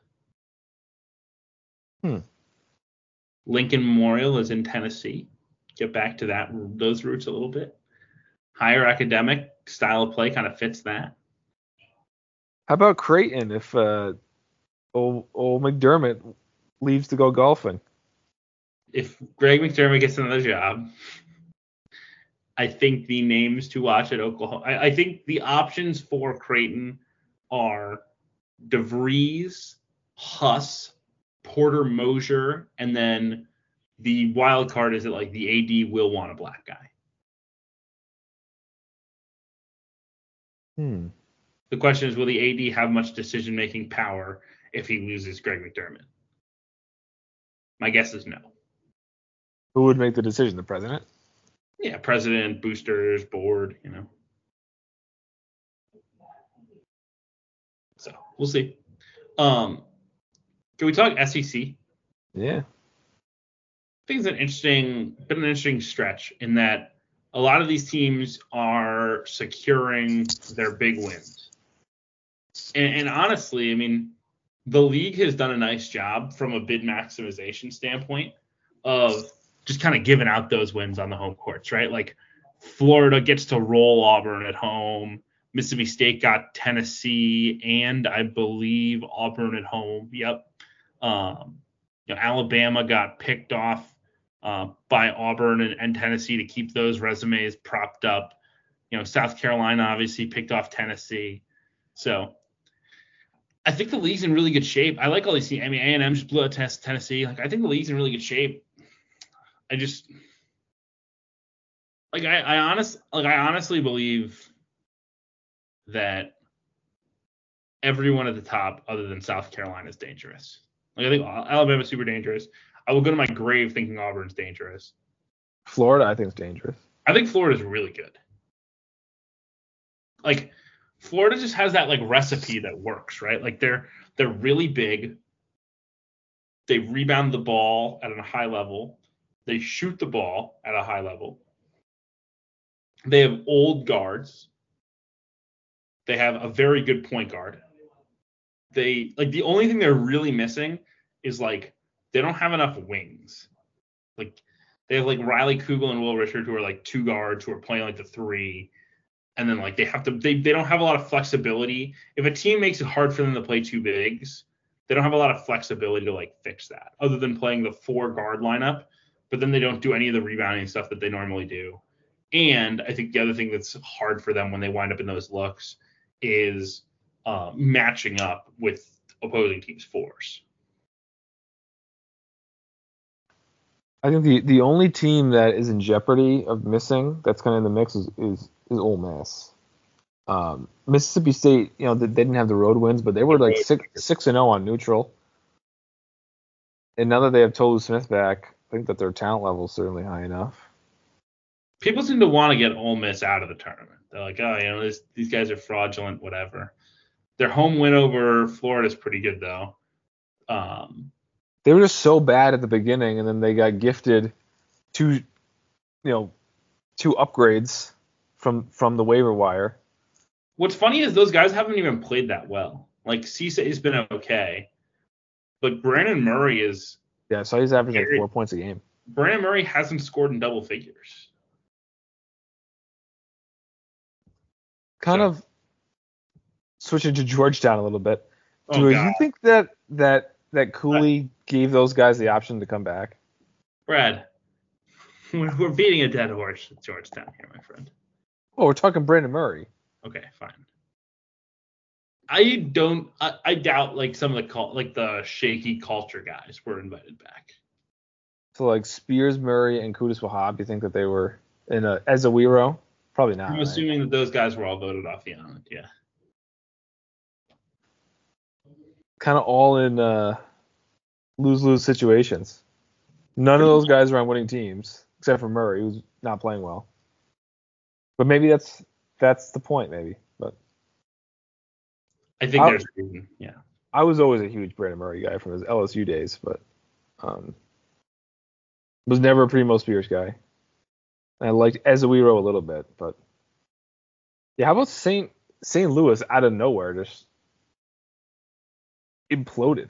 Hmm. Lincoln Memorial is in Tennessee. Get back to that those roots a little bit. Higher academic style of play kind of fits that. How about Creighton if uh, old, old McDermott leaves to go golfing? If Greg McDermott gets another job, I think the names to watch at Oklahoma, I, I think the options for Creighton are DeVries, Huss, Porter Mosier, and then the wild card is that like the A D will want a black guy. Hmm. The question is, will the A D have much decision-making power if he loses Greg McDermott? My guess is no. Who would make the decision? The president? Yeah, president, boosters, board, you know. So we'll see. Um, can we talk S E C? Yeah. I think it's an interesting, been an interesting stretch in that a lot of these teams are securing their big wins. And, and honestly, I mean, the league has done a nice job from a bid maximization standpoint of just kind of giving out those wins on the home courts, right? Like Florida gets to roll Auburn at home. Mississippi State got Tennessee and I believe Auburn at home. Yep. Um, you know, Alabama got picked off uh, by Auburn and, and Tennessee to keep those resumes propped up. You know, South Carolina obviously picked off Tennessee. So I think the league's in really good shape. I like all these teams. I mean, A and M just blew out Tennessee. Like, I think the league's in really good shape. I just like I, I honest like I honestly believe that everyone at the top other than South Carolina is dangerous. Like I think Alabama's super dangerous. I will go to my grave thinking Auburn's dangerous. Florida, I think, is dangerous. I think Florida's really good. Like Florida just has that like recipe that works, right? Like they're they're really big. They rebound the ball at a high level. They shoot the ball at a high level. They have old guards. They have a very good point guard. They like the only thing they're really missing is like they don't have enough wings. Like they have like Riley Kugel and Will Richard who are like two guards who are playing like the three. And then like they have to they, they don't have a lot of flexibility. If a team makes it hard for them to play two bigs, they don't have a lot of flexibility to like fix that other than playing the four guard lineup. But then they don't do any of the rebounding stuff that they normally do. And I think the other thing that's hard for them when they wind up in those looks is uh, matching up with opposing teams' fours. I think the, the only team that is in jeopardy of missing that's kind of in the mix is is, is Ole Miss. Um, Mississippi State, you know, they, they didn't have the road wins, but they were like six six and zero on neutral. And now that they have Tolu Smith back, I think that their talent level is certainly high enough. People seem to want to get Ole Miss out of the tournament. They're like, oh, you know, this, these guys are fraudulent, whatever. Their home win over Florida is pretty good, though. Um, they were just so bad at the beginning, and then they got gifted two, you know, two upgrades from from the waiver wire. What's funny is those guys haven't even played that well. Like, Cisse has been okay, but Brandon Murray is... Yeah, so he's averaging like four points a game. Brandon Murray hasn't scored in double figures. Kind so. of switching to Georgetown a little bit. Oh, Do God. you think that that that Cooley gave those guys the option to come back? Brad, we're beating a dead horse at Georgetown here, my friend. Oh, we're talking Brandon Murray. Okay, fine. I don't. I, I doubt like some of the cult, like the shaky culture guys were invited back. So like Spears, Murray, and Qudus Wahab, you think that they were in a as a Wero? Probably not. I'm right? assuming that those guys were all voted off the island. Yeah. Kind of all in uh, lose-lose situations. None of those guys are on winning teams except for Murray, who's not playing well. But maybe that's that's the point, maybe. But I think I, there's yeah. I was always a huge Brandon Murray guy from his L S U days, but um, was never a Primo Spears guy. I liked Ezewiro a little bit, but yeah. How about Saint Saint Louis out of nowhere just imploded?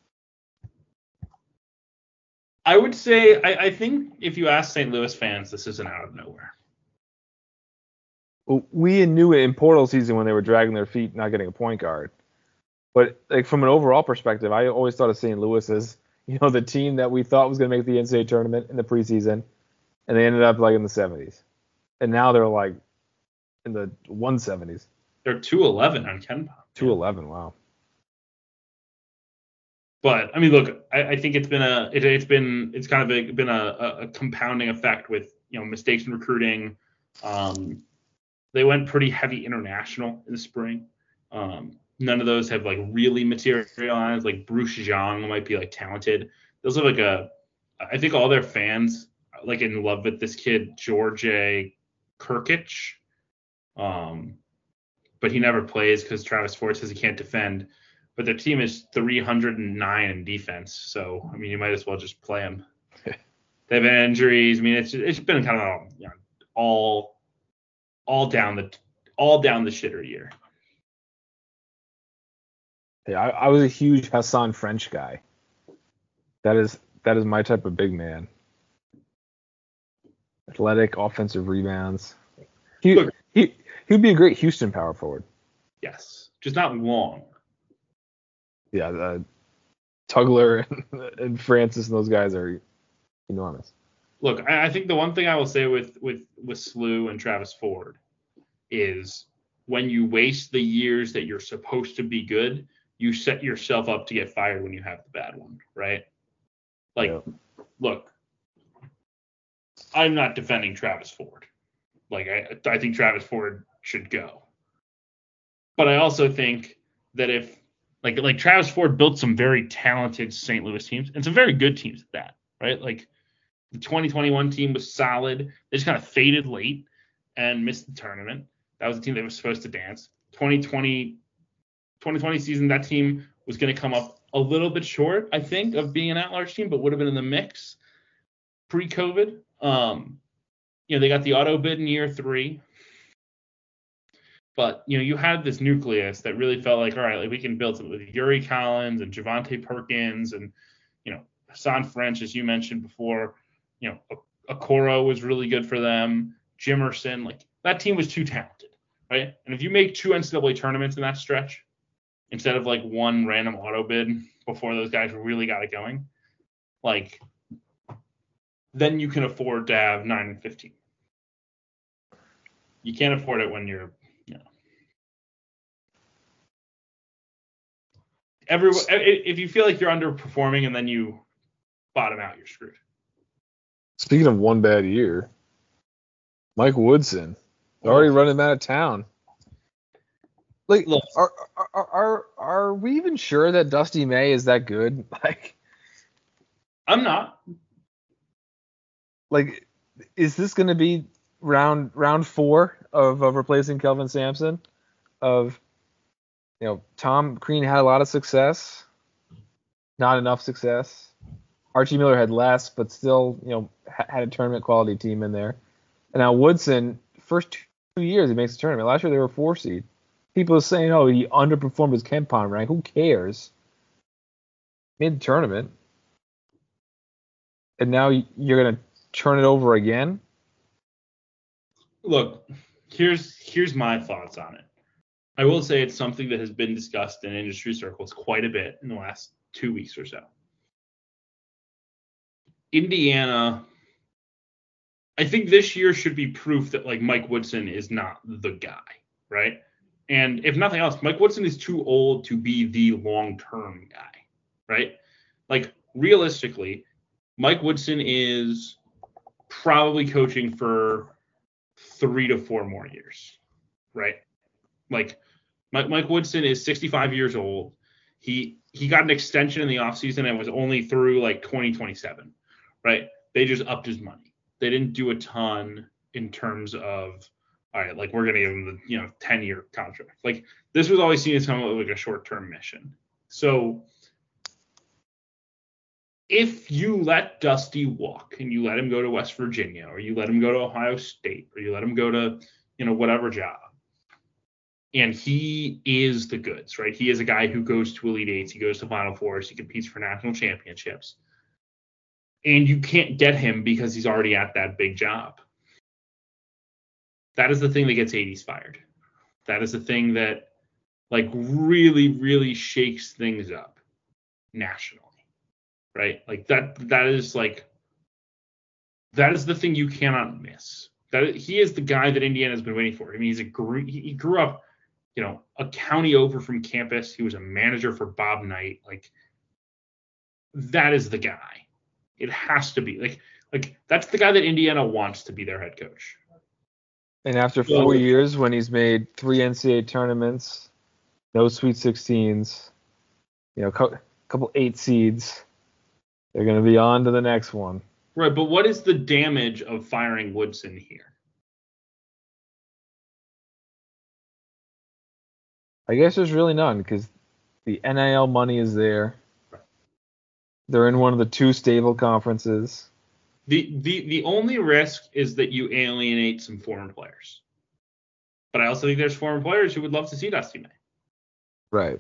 I would say I, I think if you ask Saint Louis fans, this isn't out of nowhere. Well, we knew it in portal season when they were dragging their feet, not getting a point guard. But like from an overall perspective, I always thought of Saint Louis as, you know, the team that we thought was going to make the N C double A tournament in the preseason, and they ended up like in the seventies, and now they're like in the one seventies. They're two eleven on KenPom. two eleven, wow. But I mean, look, I, I think it's been a it, it's been it's kind of a, been a, a compounding effect with, you know, mistakes in recruiting. Um, they went pretty heavy international in the spring. Um, none of those have like really materialized. Like Bruce Zhang might be like talented. Those are like a I think all their fans are like in love with this kid George Kirkic. Um, but he never plays because Travis Ford says he can't defend. But their team is three hundred nine in defense, so I mean, you might as well just play them. They have injuries. I mean, it's it's been kind of, you know, all all down the all down the shitter year. Yeah, I, I was a huge Hassan French guy. That is that is my type of big man. Athletic, offensive rebounds. He Look, he he'd be a great Houston power forward. Yes, just not long. Yeah, uh, Tugler and, and Francis and those guys are enormous. Look, I, I think the one thing I will say with with with Slew and Travis Ford is when you waste the years that you're supposed to be good, you set yourself up to get fired when you have the bad one, right? Like, Yep. Look, I'm not defending Travis Ford. Like, I I think Travis Ford should go. But I also think that if like like Travis Ford built some very talented Saint Louis teams and some very good teams at that, right? Like the twenty twenty-one team was solid. They just kind of faded late and missed the tournament. That was the team that was supposed to dance. twenty twenty, twenty twenty season, that team was going to come up a little bit short, I think, of being an at-large team, but would have been in the mix pre-COVID. Um, you know, they got the auto bid in year three. But, you know, you had this nucleus that really felt like, all right, like we can build something with Yuri Collins and Javante Perkins and, you know, Hassan French, as you mentioned before. You know, Okoro was really good for them. Jimerson, like that team was too talented, right? And if you make two N C double A tournaments in that stretch, instead of like one random auto bid before those guys really got it going, like then you can afford to have nine and fifteen. You can't afford it when you're, you know, every if you feel like you're underperforming and then you bottom out, you're screwed. Speaking of one bad year, Mike Woodson already running him out of town. Like, Look, are, are are are we even sure that Dusty May is that good? Like, I'm not. Like, is this going to be round round four of, of replacing Kelvin Sampson? Of, you know, Tom Crean had a lot of success, not enough success. Archie Miller had less, but still, you know, had a tournament quality team in there. And now Woodson, first two years he makes the tournament. Last year they were four seed. People are saying, oh, he underperformed his KenPom rank. Who cares? Made the tournament. And now you're going to turn it over again? Look, here's here's my thoughts on it. I will say it's something that has been discussed in industry circles quite a bit in the last two weeks or so. Indiana, I think this year should be proof that like Mike Woodson is not the guy, right? And if nothing else, Mike Woodson is too old to be the long-term guy, right? Like realistically, Mike Woodson is probably coaching for three to four more years, right? Like Mike, Mike Woodson is sixty-five years old. He he got an extension in the offseason and was only through like twenty twenty-seven, right? They just upped his money. They didn't do a ton in terms of, all right, like we're going to give him the, you know, ten-year contract. Like this was always seen as somewhat like a short-term mission. So if you let Dusty walk and you let him go to West Virginia or you let him go to Ohio State or you let him go to, you know, whatever job, and he is the goods, right? He is a guy who goes to Elite Eights, he goes to Final Fours, he competes for national championships. And you can't get him because he's already at that big job. That is the thing that gets eighties fired. That is the thing that like really, really shakes things up nationally, right? Like that, that is like, that is the thing you cannot miss. That he is the guy that Indiana has been waiting for. I mean, he's a grew, he grew up, you know, a county over from campus. He was a manager for Bob Knight. Like that is the guy. It has to be like, like that's the guy that Indiana wants to be their head coach. And after four so, years, when he's made three N C double A tournaments, no Sweet sixteens, you know, a couple eight seeds, they're going to be on to the next one. Right, but what is the damage of firing Woodson here? I guess there's really none because the N I L money is there. They're in one of the two stable conferences. The, the the only risk is that you alienate some foreign players. But I also think there's foreign players who would love to see Dusty May. Right.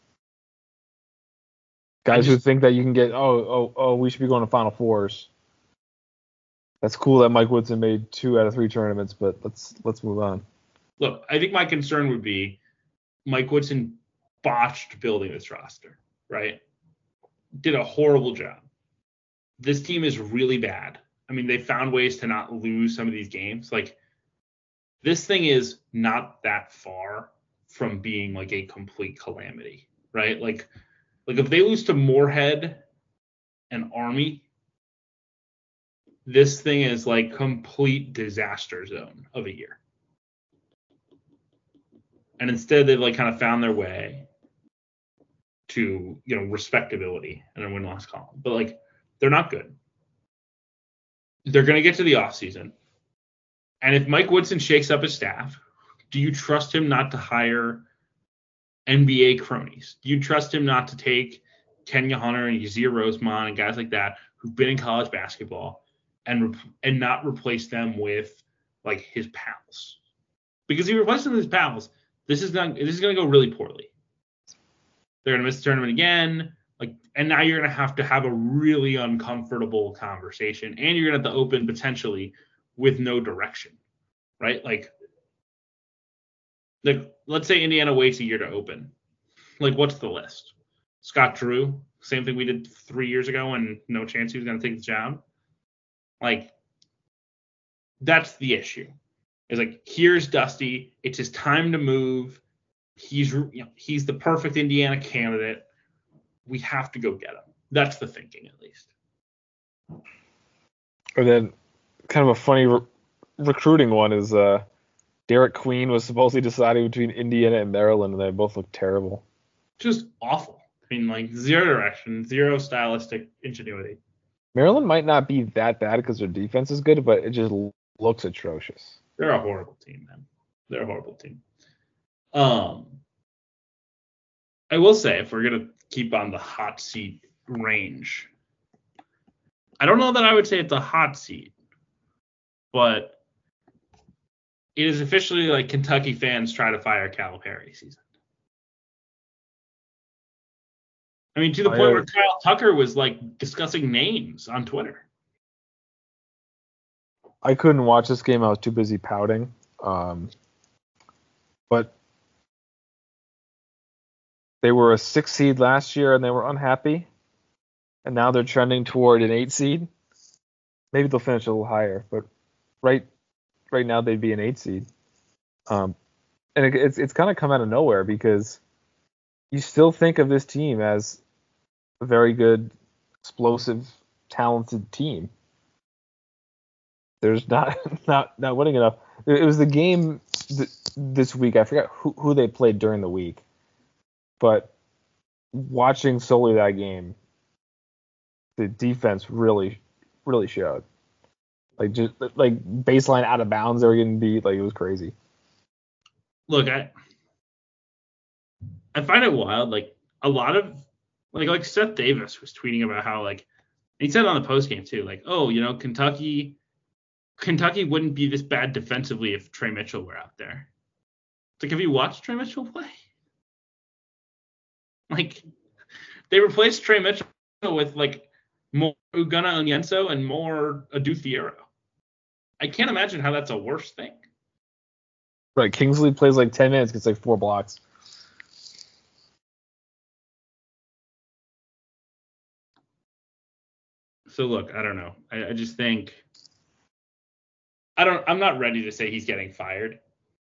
Guys just, who think that you can get, oh, oh, oh, we should be going to Final Fours. That's cool that Mike Woodson made two out of three tournaments, but let's let's move on. Look, I think my concern would be Mike Woodson botched building this roster, right? Did a horrible job. This team is really bad. I mean, they found ways to not lose some of these games. Like, this thing is not that far from being like a complete calamity, right? Like, like if they lose to Moorhead and Army, this thing is like complete disaster zone of a year. And instead, they've like kind of found their way to, you know, respectability and a win-loss column. But like, they're not good. They're going to get to the offseason. And if Mike Woodson shakes up his staff, do you trust him not to hire N B A cronies? Do you trust him not to take Kenya Hunter and Yazir Rosemont and guys like that who've been in college basketball and and not replace them with like his pals? Because if he replaces them with his pals, this is not this is going to go really poorly. They're going to miss the tournament again. Like, and now you're going to have to have a really uncomfortable conversation, and you're going to have to open potentially with no direction, right? Like, like let's say Indiana waits a year to open. Like, what's the list? Scott Drew, same thing we did three years ago, and no chance he was going to take the job. Like, that's the issue. It's like, here's Dusty. It's his time to move. He's you know, he's the perfect Indiana candidate. We have to go get him. That's the thinking, at least. And then, kind of a funny re- recruiting one is uh, Derek Queen was supposedly deciding between Indiana and Maryland, and they both look terrible. Just awful. I mean, like, zero direction, zero stylistic ingenuity. Maryland might not be that bad because their defense is good, but it just looks atrocious. They're a horrible team, man. They're a horrible team. Um, I will say, if we're gonna keep on the hot seat range, I don't know that I would say it's a hot seat, but it is officially like Kentucky fans try to fire Calipari season. I mean, to the point where Kyle Tucker was like discussing names on Twitter. I couldn't watch this game. I was too busy pouting. Um, but they were a six seed last year and they were unhappy. And now they're trending toward an eight seed. Maybe they'll finish a little higher, but right right now they'd be an eight seed. Um, and it, it's it's kind of come out of nowhere because you still think of this team as a very good, explosive, talented team. There's not not not winning enough. It was the game th- this week. I forgot who, who they played during the week, but watching solely that game, the defense really really showed. Like just like baseline out of bounds, they were getting beat. Like, it was crazy. Look, I I find it wild. Like, a lot of like like Seth Davis was tweeting about how, like, he said on the post game too, like, oh, you know, Kentucky. Kentucky wouldn't be this bad defensively if Trey Mitchell were out there. It's like, have you watched Trey Mitchell play? Like, they replaced Trey Mitchell with like more Ugonna Onyenso and more Adu Thiero. I can't imagine how that's a worse thing. Right, Kingsley plays like ten minutes, gets like four blocks. So look, I don't know. I, I just think I don't I'm not ready to say he's getting fired.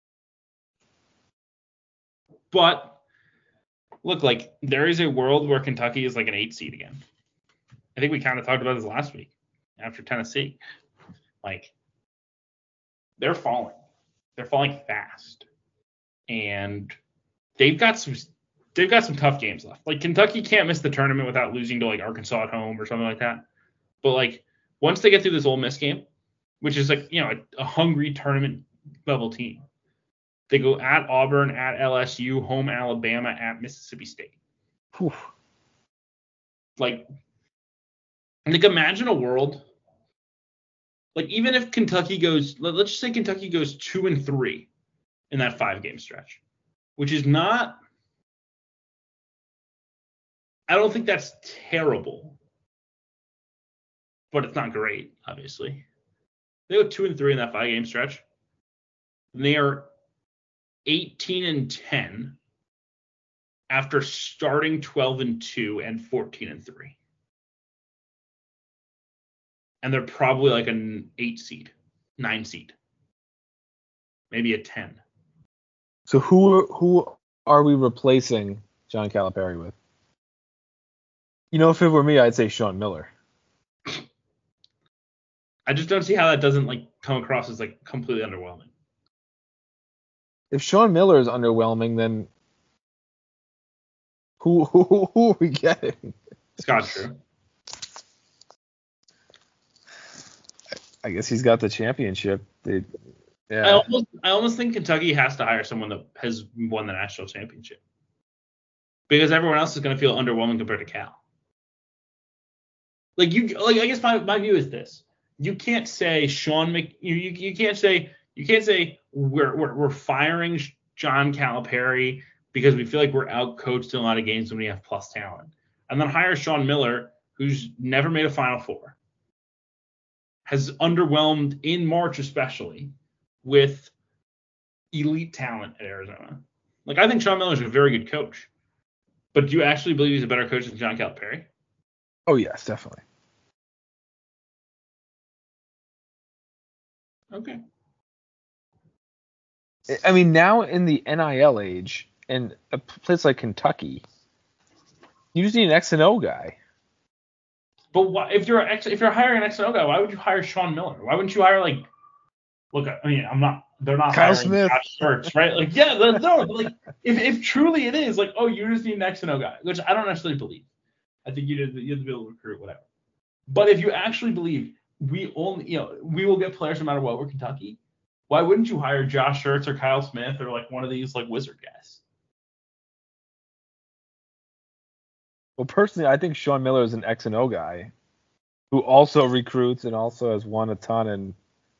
But look, like, there is a world where Kentucky is like an eight seed again. I think we kind of talked about this last week after Tennessee. Like, they're falling. They're falling fast. And they've got some they've got some tough games left. Like, Kentucky can't miss the tournament without losing to like Arkansas at home or something like that. But like, once they get through this Ole Miss game, which is like, you know, a, a hungry tournament level team, they go at Auburn, at L S U, home Alabama, at Mississippi State. Whew. Like, like imagine a world, like, even if Kentucky goes, let, let's just say Kentucky goes two and three in that five game stretch, which is not, I don't think that's terrible, but it's not great, obviously. They go two and three in that five game stretch, and they are eighteen and ten after starting twelve and two and fourteen and three. And they're probably like an eight seed, nine seed, maybe a ten. So who who are we replacing John Calipari with? You know, if it were me, I'd say Sean Miller. I just don't see how that doesn't like come across as like completely underwhelming. If Sean Miller is underwhelming, then who who who are we getting? Scott Drew. I guess he's got the championship. They, yeah. I almost I almost think Kentucky has to hire someone that has won the national championship, because everyone else is going to feel underwhelming compared to Cal. Like you, like I guess my, my view is this: you can't say Sean Mc, you, you you can't say you can't say we're we're, we're firing John Calipari because we feel like we're outcoached in a lot of games when we have plus talent, and then hire Sean Miller, who's never made a Final Four, has underwhelmed in March especially with elite talent at Arizona. Like I think Sean Miller is a very good coach, but do you actually believe he's a better coach than John Calipari? Oh yes, definitely. Okay. I mean, now in the N I L age, and a place like Kentucky, you just need an X and O guy. But why, if you're X, if you're hiring an X and O guy, why would you hire Sean Miller? Why wouldn't you hire like, look, I mean, I'm not, they're not Kyle hiring Smith. Josh Schertz, right? Like, yeah, no, but like, if, if truly it is like, oh, you just need an X and O guy, which I don't necessarily believe. I think you did, you have to be able to recruit, whatever. But if you actually believe we only, you know, we will get players no matter what, we're Kentucky, why wouldn't you hire Josh Schertz or Kyle Smith or like one of these like wizard guys? Well, personally, I think Sean Miller is an X and O guy who also recruits and also has won a ton and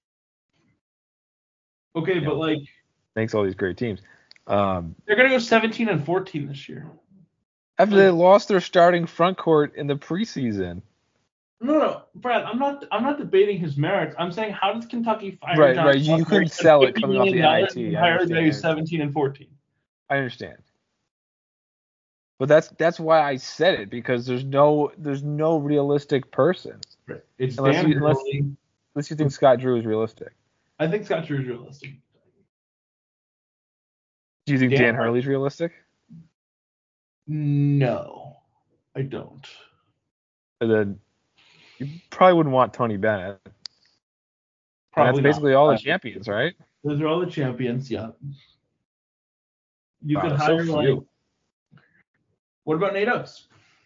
okay, but know, like makes all these great teams. Um, they're gonna go seventeen and fourteen this year after like, they lost their starting front court in the preseason. No, no, Brad, I'm not. I'm not debating his merits. I'm saying, how does Kentucky fire right, John right? You couldn't sell it coming off the N I T. Hire a guy who's seventeen and fourteen. I understand, but that's that's why I said it, because there's no there's no realistic person. Right. It's unless Dan you, unless, Hurley. unless you think Scott Drew is realistic. I think Scott Drew is realistic. Do you think Dan, Dan Hurley's realistic? No, I don't. And then you probably wouldn't want Tony Bennett. Probably that's basically not. all the champions, right? Those are all the champions, yeah. You wow, could hire so like. What about Nate Oates?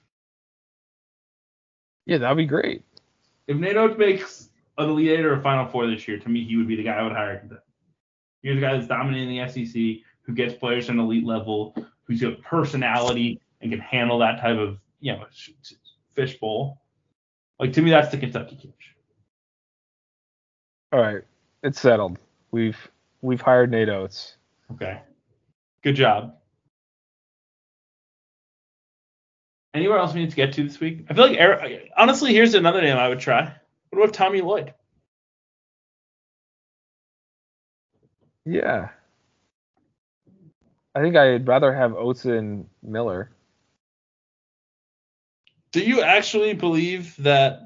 Yeah, that'd be great. If Nate Oates makes an Elite Eight or a Final Four this year, to me, he would be the guy I would hire. He's a guy that's dominating the S E C, who gets players at an elite level, who's got personality and can handle that type of, you know, fishbowl. Like, to me, that's the Kentucky coach. All right, it's settled. We've we've hired Nate Oates. Okay, good job. Anywhere else we need to get to this week? I feel like, Eric, honestly, here's another name I would try. What about Tommy Lloyd? Yeah. I think I'd rather have Oates and Miller. Do you actually believe that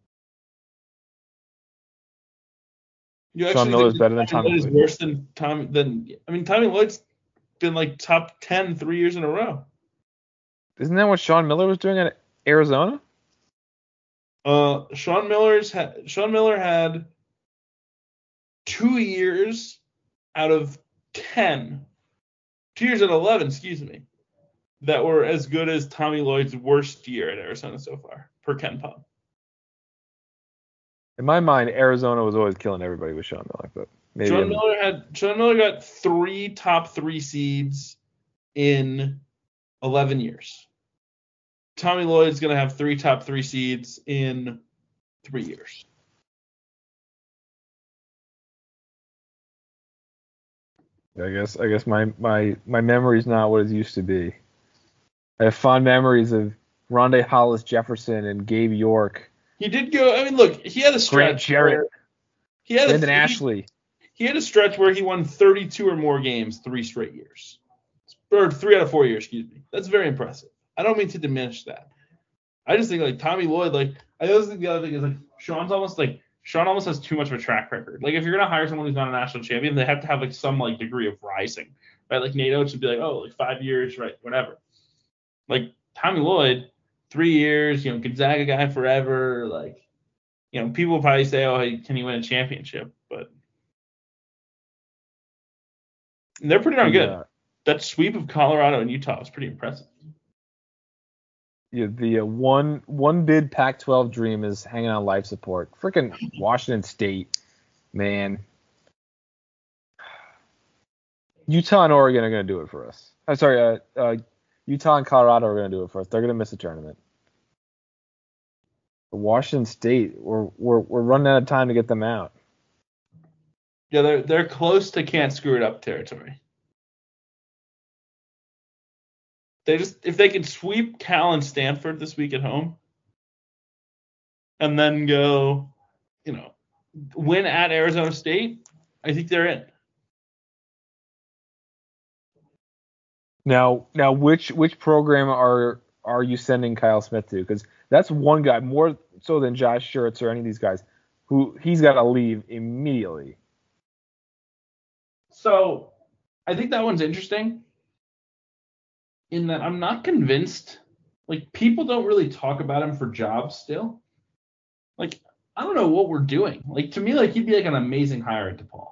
you Sean Miller's better than Tommy Lloyd? Is worse than Tommy? Than I mean, Tommy Lloyd's been like top ten three years in a row. Isn't that what Sean Miller was doing at Arizona? Uh, Sean Miller's had Sean Miller had two years out of ten, two years out of eleven, excuse me, that were as good as Tommy Lloyd's worst year at Arizona so far, per Ken Pom. In my mind, Arizona was always killing everybody with Sean Miller, but maybe Sean I'm... Miller had Sean Miller got three top three seeds in eleven years. Tommy Lloyd's gonna have three top three seeds in three years. I guess I guess my my my memory's not what it used to be. I have fond memories of Rondé Hollis Jefferson and Gabe York. He did go. I mean, look, he had a stretch. Grant Jarrett. He had Brandon a, Ashley. he had a stretch where he won thirty-two or more games three straight years. Or three out of four years, excuse me. That's very impressive. I don't mean to diminish that. I just think like Tommy Lloyd, like I also think the other thing is like Sean's almost like Sean almost has too much of a track record. Like if you're gonna hire someone who's not a national champion, they have to have like some like degree of rising, right? Like Nate Oates would be like, oh, like five years, right? Whatever. Like Tommy Lloyd, three years, you know, Gonzaga guy forever. Like, you know, people will probably say, oh, hey, can he win a championship? But they're pretty darn good. Yeah. That sweep of Colorado and Utah was pretty impressive. Yeah, the uh, one one bid Pac twelve dream is hanging on life support. Freaking Washington State, man. Utah and Oregon are going to do it for us. I'm sorry, uh, uh, Utah and Colorado are going to do it for us. They're going to miss the tournament. But Washington State, we're we're we're running out of time to get them out. Yeah, they're they're close to can't screw it up territory. They just if they can sweep Cal and Stanford this week at home, and then go, you know, win at Arizona State, I think they're in. Now, now, which which program are are you sending Kyle Smith to? Because that's one guy more so than Josh Schertz or any of these guys who he's got to leave immediately. So, I think that one's interesting. In that I'm not convinced, like people don't really talk about him for jobs still. Like I don't know what we're doing. Like to me, like he'd be like an amazing hire at DePaul.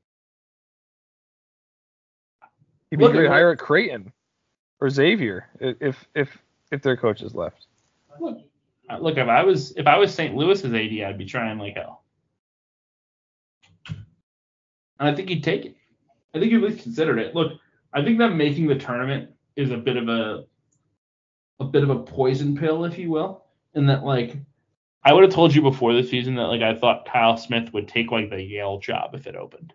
He'd be Look, a great like, hire at Creighton or Xavier if if if their coaches left. Look, look, if I was if I was Saint Louis's A D, I'd be trying like hell, and I think he'd take it. I think he'd at least considered it. Look, I think that making the tournament is a bit of a a bit of a poison pill, if you will, in that like I would have told you before the season that like I thought Kyle Smith would take like the Yale job if it opened.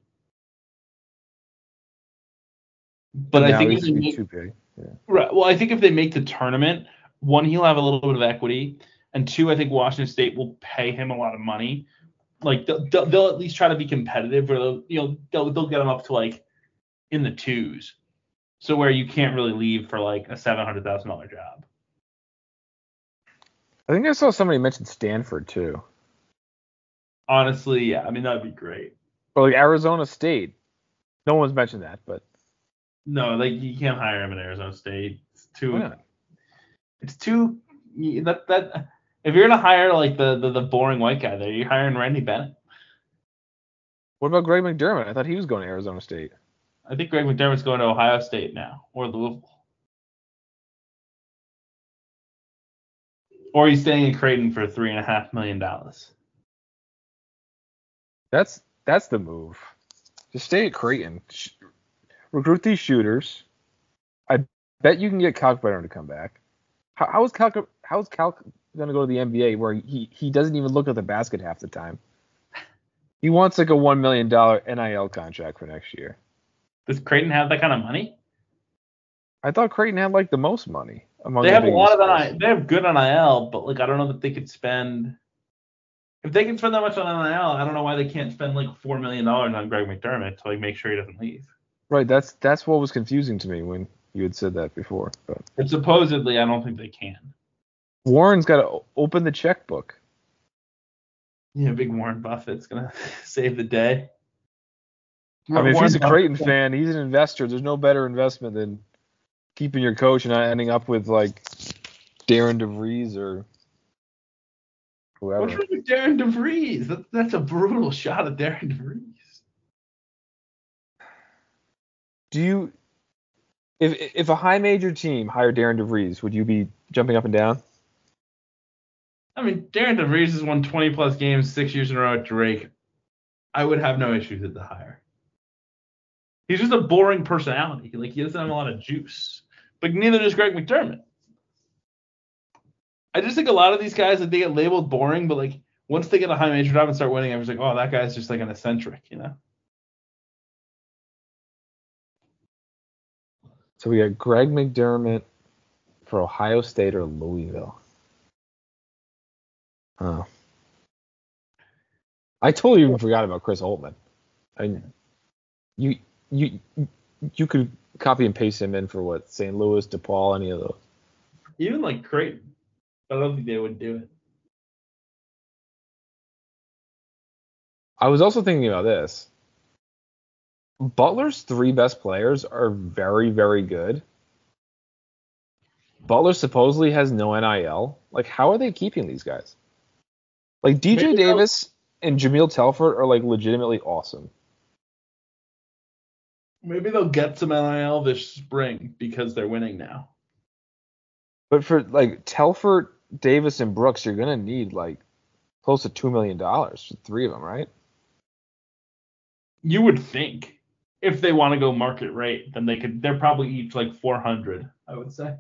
But I think if they make, too big. Yeah. Right, well, I think if they make the tournament, one, he'll have a little bit of equity, and two, I think Washington State will pay him a lot of money. Like they'll, they'll, they'll at least try to be competitive, or they'll, you know they'll they'll get him up to like in the twos. So where you can't really leave for like a seven hundred thousand dollar job. I think I saw somebody mention Stanford too. Honestly, yeah. I mean that'd be great. Or like Arizona State. No one's mentioned that, but no, like you can't hire him at Arizona State. It's too. Yeah. It's too. That that if you're gonna hire like the, the the boring white guy there, you're hiring Randy Bennett. What about Greg McDermott? I thought he was going to Arizona State. I think Greg McDermott's going to Ohio State now, or Louisville. Or he's staying in Creighton for three and a half million dollars. That's that's the move. Just stay at Creighton. Sh- recruit these shooters. I bet you can get Kalkbrenner to come back. How, how is Kalk how is Kalk going to go to the N B A where he, he doesn't even look at the basket half the time? He wants like a one million dollars N I L contract for next year. Does Creighton have that kind of money? I thought Creighton had like the most money among. They the have a lot of schools. N I L. They have good N I L, but like I don't know that they could spend. If they can spend that much on N I L, I don't know why they can't spend like four million dollars on Greg McDermott to like make sure he doesn't leave. Right. That's that's what was confusing to me when you had said that before. But and supposedly, I don't think they can. Warren's got to open the checkbook. Yeah, big Warren Buffett's gonna save the day. I mean, if Warren he's a Buffett- Creighton fan, he's an investor. There's no better investment than keeping your coach and not ending up with like Darren DeVries or whoever. What's wrong with Darren DeVries? That, that's a brutal shot at Darren DeVries. Do you, if if a high major team hired Darren DeVries, would you be jumping up and down? I mean, Darren DeVries has won twenty plus games six years in a row at Drake. I would have no issues with the hire. He's just a boring personality. Like he doesn't have a lot of juice. But neither does Greg McDermott. I just think a lot of these guys, like, they get labeled boring, but like once they get a high major job and start winning, everyone's like, oh, that guy's just like an eccentric, you know? So we got Greg McDermott for Ohio State or Louisville. Oh. I totally even forgot about Chris Holtman. I You you you could copy and paste him in for what? Saint Louis, DePaul, any of those. Even like Creighton. I don't think they would do it. I was also thinking about this. Butler's three best players are very, very good. Butler supposedly has no N I L. Like, how are they keeping these guys? Like, D J Maybe Davis and Jameel Telford are, like, legitimately awesome. Maybe they'll get some N I L this spring because they're winning now. But for, like, Telford, Davis, and Brooks, you're going to need, like, close to two million dollars for three of them, right? You would think. If they want to go market rate, then they could. They're probably each like four hundred, I would say.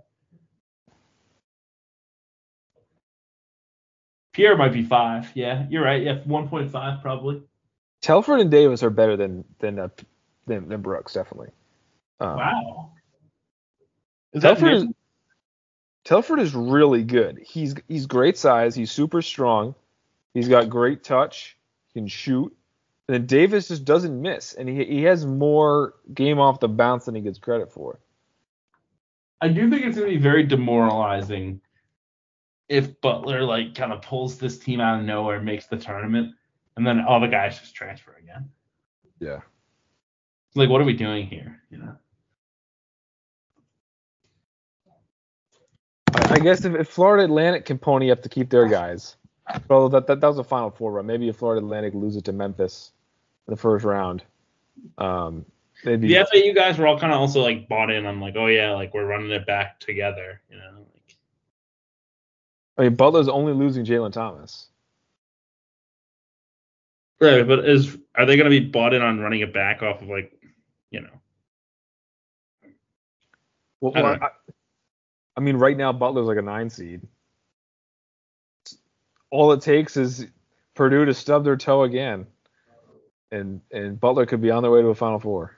Pierre might be five. Yeah, you're right. Yeah, one point five probably. Telford and Davis are better than than uh, than, than Brooks, definitely. Um, Wow. Is Telford that is Telford is really good. He's he's great size. He's super strong. He's got great touch. He can shoot. And then Davis just doesn't miss, and he he has more game off the bounce than he gets credit for. I do think it's going to be very demoralizing if Butler like kind of pulls this team out of nowhere, makes the tournament, and then all the guys just transfer again. Yeah. Like, what are we doing here? You know. I, I guess if, if Florida Atlantic can pony up to keep their guys, well, that that, that was a Final Four run. Maybe if Florida Atlantic loses to Memphis in the first round, um, maybe The F A U guys were all kind of also like bought in. I'm like, oh yeah, like we're running it back together. You know. Like, I mean, Butler's only losing Jalen Thomas. right, but is are they going to be bought in on running it back off of like, you know? Well, I well don't know. I, I mean, right now Butler's like a nine seed. All it takes is Purdue to stub their toe again, and and Butler could be on their way to a Final Four.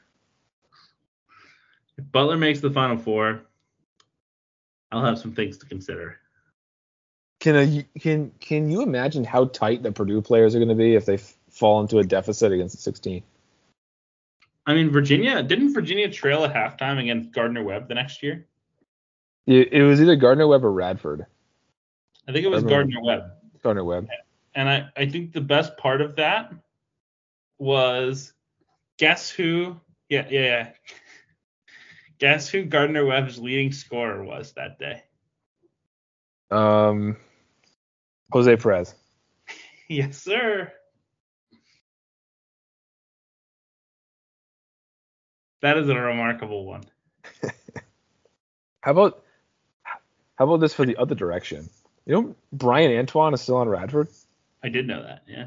If Butler makes the Final Four, I'll have some things to consider. Can a, can can you imagine how tight the Purdue players are going to be if they f- fall into a deficit against the sixteen? I mean, Virginia didn't Virginia trail at halftime against Gardner Webb the next year? It, it was either Gardner Webb or Radford. I think it was Gardner Webb. Gardner Webb. And I, I think the best part of that was guess who? Yeah, yeah, yeah. Guess who Gardner Webb's leading scorer was that day? Um, Jose Perez. Yes, sir. That is a remarkable one. How about how about this for the other direction? You know, Brian Antoine is still on Radford. I did know that. Yeah.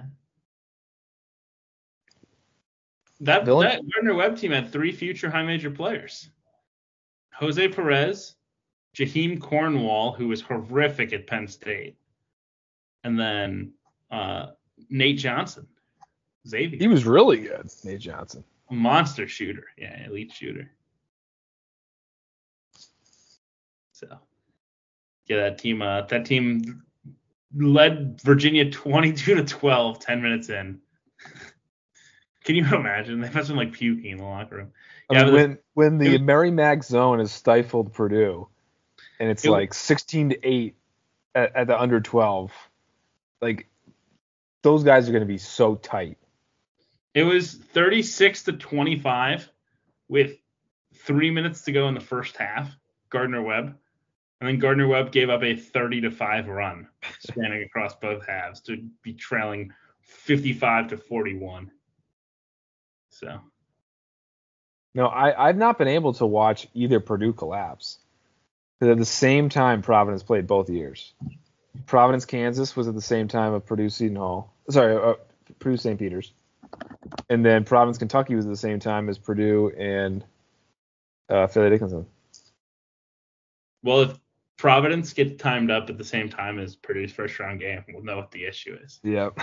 That Villain? that Gardner Webb team had three future high major players: Jose Perez, Jaheim Cornwall, who was horrific at Penn State, and then uh, Nate Johnson, Xavier. He was really good, Nate Johnson. A monster shooter. Yeah, elite shooter. So, yeah, that team uh, that team led Virginia twenty-two to twelve, ten minutes in. Can you imagine? They must have been like puking in the locker room. I Yeah, mean, but when when the it- Mary Mac zone has stifled Purdue, and it's It- like sixteen to eight at, at the under twelve, like those guys are going to be so tight. It was thirty-six to twenty-five with three minutes to go in the first half, Gardner Webb. And then Gardner Webb gave up a thirty to five run, spanning across both halves to be trailing fifty-five to forty-one. So, No, I, I've not been able to watch either Purdue collapse. Because at the same time, Providence played both years. Providence, Kansas was at the same time of Purdue Seton Hall. Sorry, uh, Purdue Saint Peter's. And then Providence, Kentucky was at the same time as Purdue and uh, Fairleigh Dickinson. well, if Providence gets timed up at the same time as Purdue's first round game, we'll know what the issue is. Yep.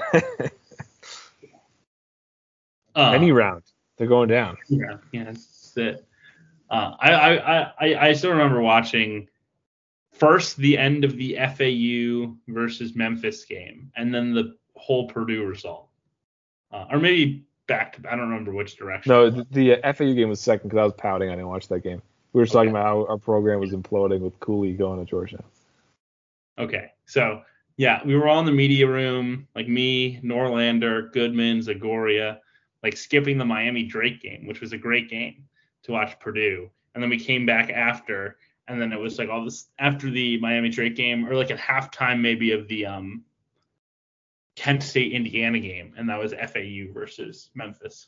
Uh, Any round, they're going down. Yeah, yeah, that's it. Uh, I, I, I, I still remember watching first the end of the F A U versus Memphis game, and then the whole Purdue result, uh, or maybe back to, I don't remember which direction. No, the, the F A U game was second because I was pouting. I didn't watch that game. We were Okay. talking about how our program was imploding with Cooley going to Georgetown. Okay, so yeah, we were all in the media room, like me, Norlander, Goodman, Zagoria, like skipping the Miami Drake game, which was a great game to watch Purdue. And then we came back after, and then it was like all this after the Miami Drake game, or like at halftime maybe of the um, Kent State Indiana game, and that was F A U versus Memphis.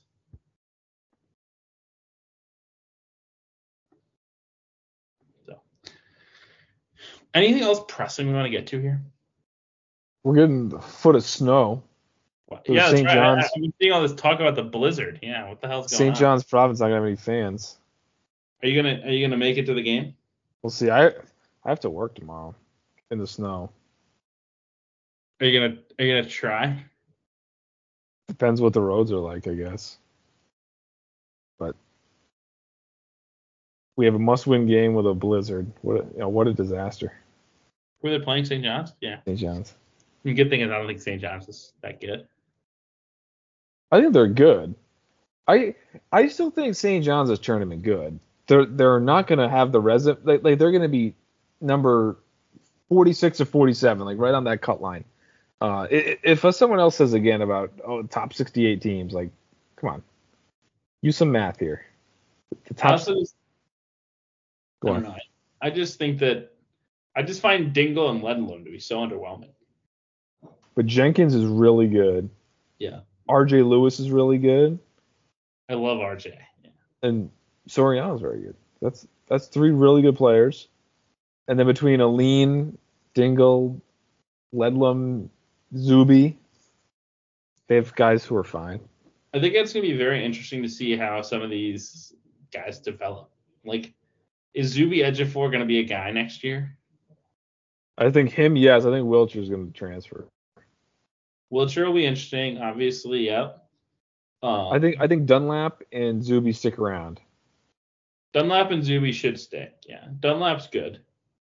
So, anything else pressing we want to get to here? We're getting a foot of snow. Well, yeah, Saint that's right. John's, I, I've been seeing all this talk about the blizzard. Yeah, what the hell's going Saint on? John's Province not gonna have any fans. Are you gonna Are you gonna make it to the game? We'll see. I I have to work tomorrow in the snow. Are you gonna Are you gonna try? Depends what the roads are like, I guess. But we have a must-win game with a blizzard. What a, you know, what a disaster. Were they playing Saint John's? Yeah. Saint John's. The good thing is I don't think Saint John's is that good. I think they're good. I I still think Saint John's is tournament good. They're they're not gonna have the resume. Like, like they're gonna be number forty-six or forty-seven, like right on that cut line. Uh, if someone else says again about oh top sixty-eight teams, like come on, use some math here. The top. Also, Go I on. don't know. I just think that I just find Dingle and Ledlum to be so underwhelming. But Jenkins is really good. Yeah. R J Lewis is really good. I love R J. Yeah. And Soriano's very good. That's that's three really good players. And then between Aline, Dingle, Ledlum, Zuby, they have guys who are fine. I think it's gonna be very interesting to see how some of these guys develop. Like, is Zuby Ejiofor gonna be a guy next year? I think him, yes. I think Wilcher's going to transfer. Wilcher will be interesting, obviously. Yep. Um, I think I think Dunlap and Zuby stick around. Dunlap and Zuby should stick. Yeah, Dunlap's good.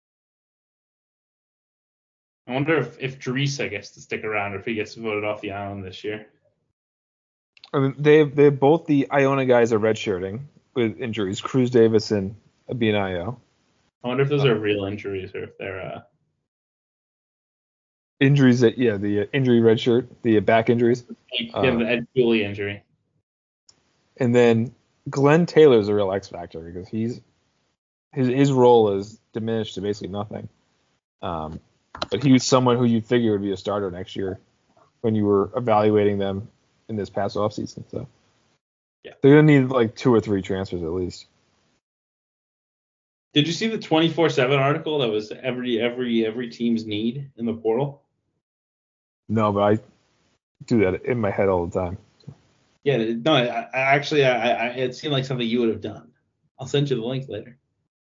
I wonder if if Teresa gets to stick around or if he gets voted off the island this year. I mean, they they both the Iona guys are redshirting with injuries. Cruz Davis and Abinayo. I wonder if those are real injuries or if they're uh, Injuries that yeah the uh, injury redshirt, the back injuries. like Uh, yeah, the Ed Cooley injury. And then Glenn Taylor's a real X factor because he's his his role is diminished to basically nothing. Um, but he was someone who you figure would be a starter next year when you were evaluating them in this past offseason. So yeah, they're gonna need like two or three transfers at least. Did you see the twenty-four seven article that was every every every team's need in the portal? No, but I do that in my head all the time. Yeah, no, I, I actually, I, I, it seemed like something you would have done. I'll send you the link later.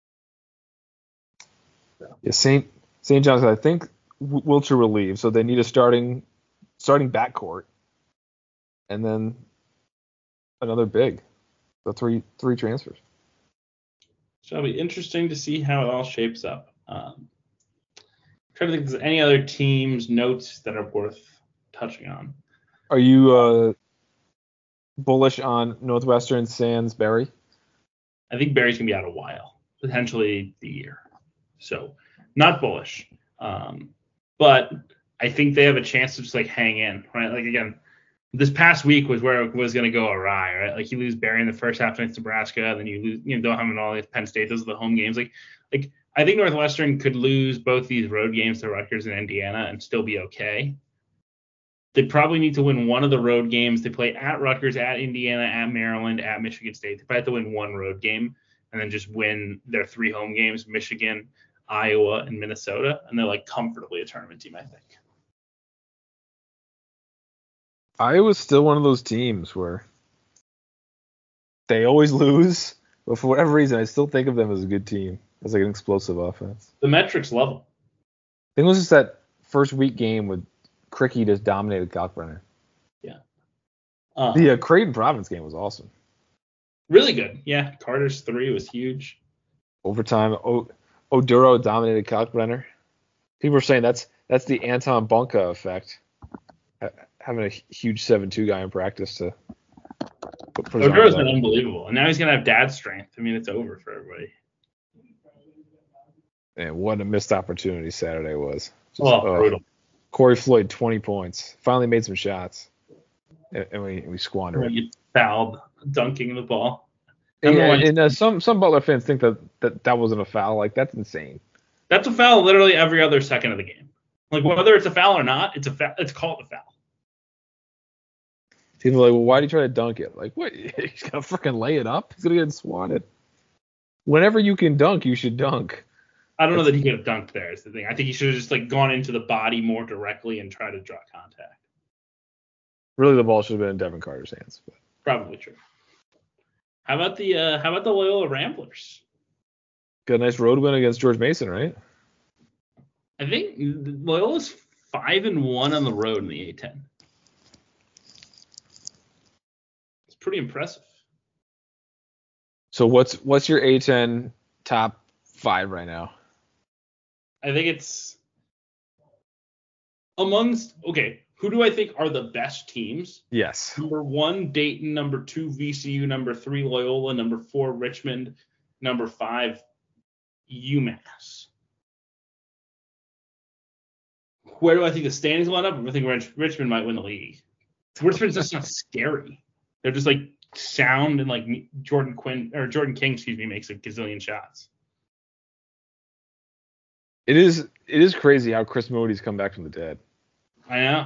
So. Yeah, Saint Saint John's. I think Wilcher will leave, so they need a starting starting backcourt, and then another big. So three three transfers. So it'll be interesting to see how it all shapes up. Um, I'm trying to think if there's any other teams' notes that are worth touching on. Are you uh, bullish on Northwestern sans Berry? I think Barry's going to be out a while, potentially the year. So not bullish. Um, but I think they have a chance to just like hang in, right? Like again, this past week was where it was going to go awry, right? Like you lose Barry in the first half against Nebraska, then you lose, you know, don't have him in all these Penn State. Those are the home games. Like, like I think Northwestern could lose both these road games to Rutgers and Indiana and still be okay. They probably need to win one of the road games. They play at Rutgers, at Indiana, at Maryland, at Michigan State. They probably have to win one road game and then just win their three home games, Michigan, Iowa, and Minnesota. And they're like comfortably a tournament team, I think. Iowa's still one of those teams where they always lose, but for whatever reason, I still think of them as a good team, as like an explosive offense. The metrics love them. I think it was just that first week game with Cricky just dominated Kalkbrenner. Yeah. Um, The uh, Creighton Providence game was awesome. Really good. Yeah. Carter's three was huge. Overtime, o- Oduro dominated Kalkbrenner. People were saying that's that's the Anton Bunka effect, ha- having a huge seven two guy in practice to Put, put his Oduro's arms been out. unbelievable, and now he's gonna have dad strength. I mean, it's over for everybody. And what a missed opportunity Saturday was. Just, Oh, uh, brutal. Corey Floyd, twenty points. Finally made some shots, and, and we we squandered When it. you fouled dunking the ball. And, Number yeah, one- and uh, some some Butler fans think that, that that wasn't a foul. Like, that's insane. That's a foul literally every other second of the game. Like, whether it's a foul or not, it's a fa- it's called a foul. People are like, well, why did he try to dunk it? Like, what? He's gonna freaking lay it up. He's gonna get swatted. Whenever you can dunk, you should dunk. I don't know that he could have dunked there is the thing. I think he should have just like gone into the body more directly and tried to draw contact. Really, the ball should have been in Devin Carter's hands. But. Probably true. How about the uh, how about the Loyola Ramblers? Got a nice road win against George Mason, right? I think Loyola's five and one on the road in the A ten. It's pretty impressive. So what's what's your A ten top five right now? I think it's amongst okay. Who do I think are the best teams? Yes. Number one, Dayton. Number two, V C U. Number three, Loyola. Number four, Richmond. Number five, UMass. Where do I think the standings line up? I think Rich- Richmond might win the league. Richmond's just not scary. They're just like sound and like Jordan Quinn or Jordan King, excuse me, makes a gazillion shots. It is it is crazy how Chris Moody's come back from the dead. I know.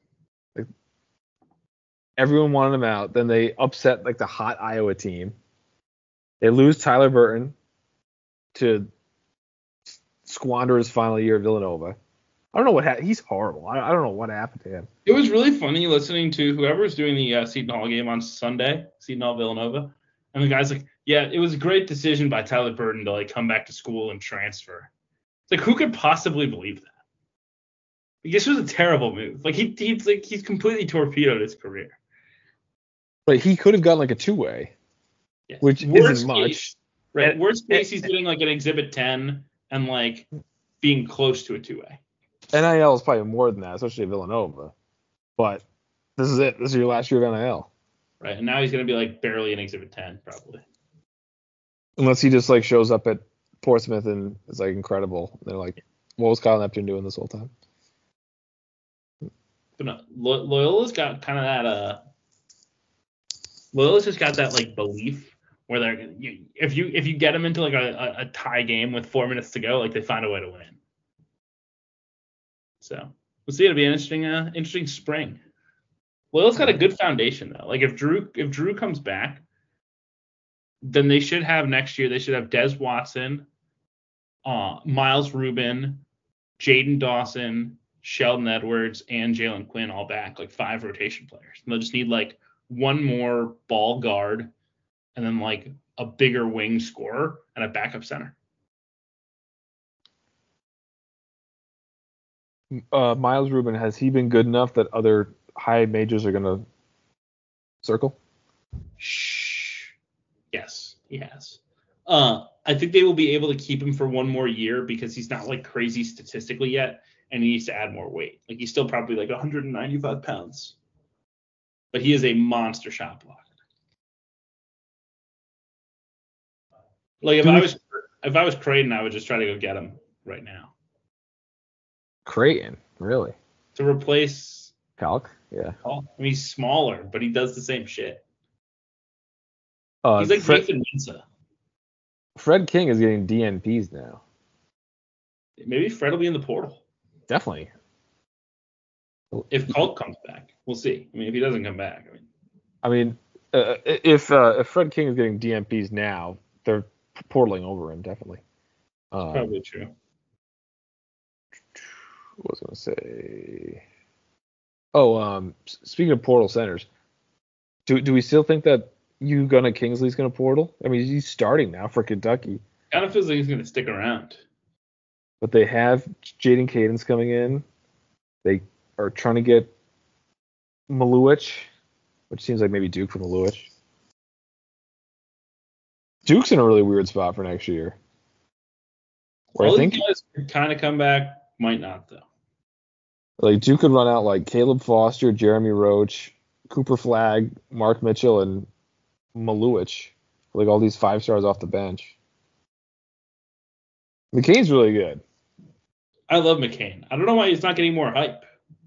Everyone wanted him out. Then they upset like the hot Iowa team. They lose Tyler Burton to squander his final year at Villanova. I don't know what happened. He's horrible. I, I don't know what happened to him. It was really funny listening to whoever's doing the uh, Seton Hall game on Sunday, Seton Hall Villanova, and the guy's like, "Yeah, it was a great decision by Tyler Burton to like come back to school and transfer." It's like, who could possibly believe that? Like, this was a terrible move. Like he, he's like he's completely torpedoed his career. But he could have gotten like a two way, Yeah. which Worst isn't much. case, right? And- Worst case, he's getting like an Exhibit ten and like being close to a two way. N I L is probably more than that, especially at Villanova. But this is it. This is your last year of N I L. Right, and now he's gonna be like barely an Exhibit ten, probably. Unless he just like shows up at Portsmouth and is like incredible. They're like, what was Kyle Neptune doing this whole time? But no, Lo- Loyola's got kind of that. Uh, Loyola's just got that like belief where they're you, if you if you get them into like a, a, a tie game with four minutes to go, like they find a way to win. So we'll see. It'll be an interesting, uh, interesting spring. Loyola's got a good foundation though. Like if Drew if Drew comes back, then they should have next year. They should have Des Watson, uh, Miles Rubin, Jaden Dawson, Sheldon Edwards, and Jalen Quinn all back, like five rotation players. And they'll just need like one more ball guard and then like a bigger wing scorer and a backup center. Uh, Miles Rubin, has he been good enough that other high majors are going to circle? Shh. Yes, he has. Uh, I think they will be able to keep him for one more year because he's not like crazy statistically yet, and he needs to add more weight. Like he's still probably like one hundred ninety-five pounds, but he is a monster shot blocker. Like if I was if I was Creighton, I would just try to go get him right now Creighton, really? to replace Calc? Yeah. Paul. I mean, he's smaller, but he does the same shit. Uh, He's like Fred, Nathan Mensah. Fred King is getting D N Ps now. Maybe Fred will be in the portal. Definitely. If Culp comes back, we'll see. I mean, if he doesn't come back, I mean, I mean, uh, if uh, if Fred King is getting D N Ps now, they're portaling over him, definitely. Um, probably true. What was I going to say? Oh, um, s- speaking of portal centers, do do we still think that Ugonna Kingsley's going to portal? I mean, he's starting now for Kentucky, Kind of feels like he's going to stick around. but they have Jaden Cadence coming in. They are trying to get Maluich, which seems like maybe Duke for Maluich. Duke's in a really weird spot for next year. Where All I these think guys could kind of come back, might not though. like Duke could run out like Caleb Foster, Jeremy Roach, Cooper Flag, Mark Mitchell, and Maluich, like all these five stars off the bench. McCain's really good. I love McCain. I don't know why he's not getting more hype.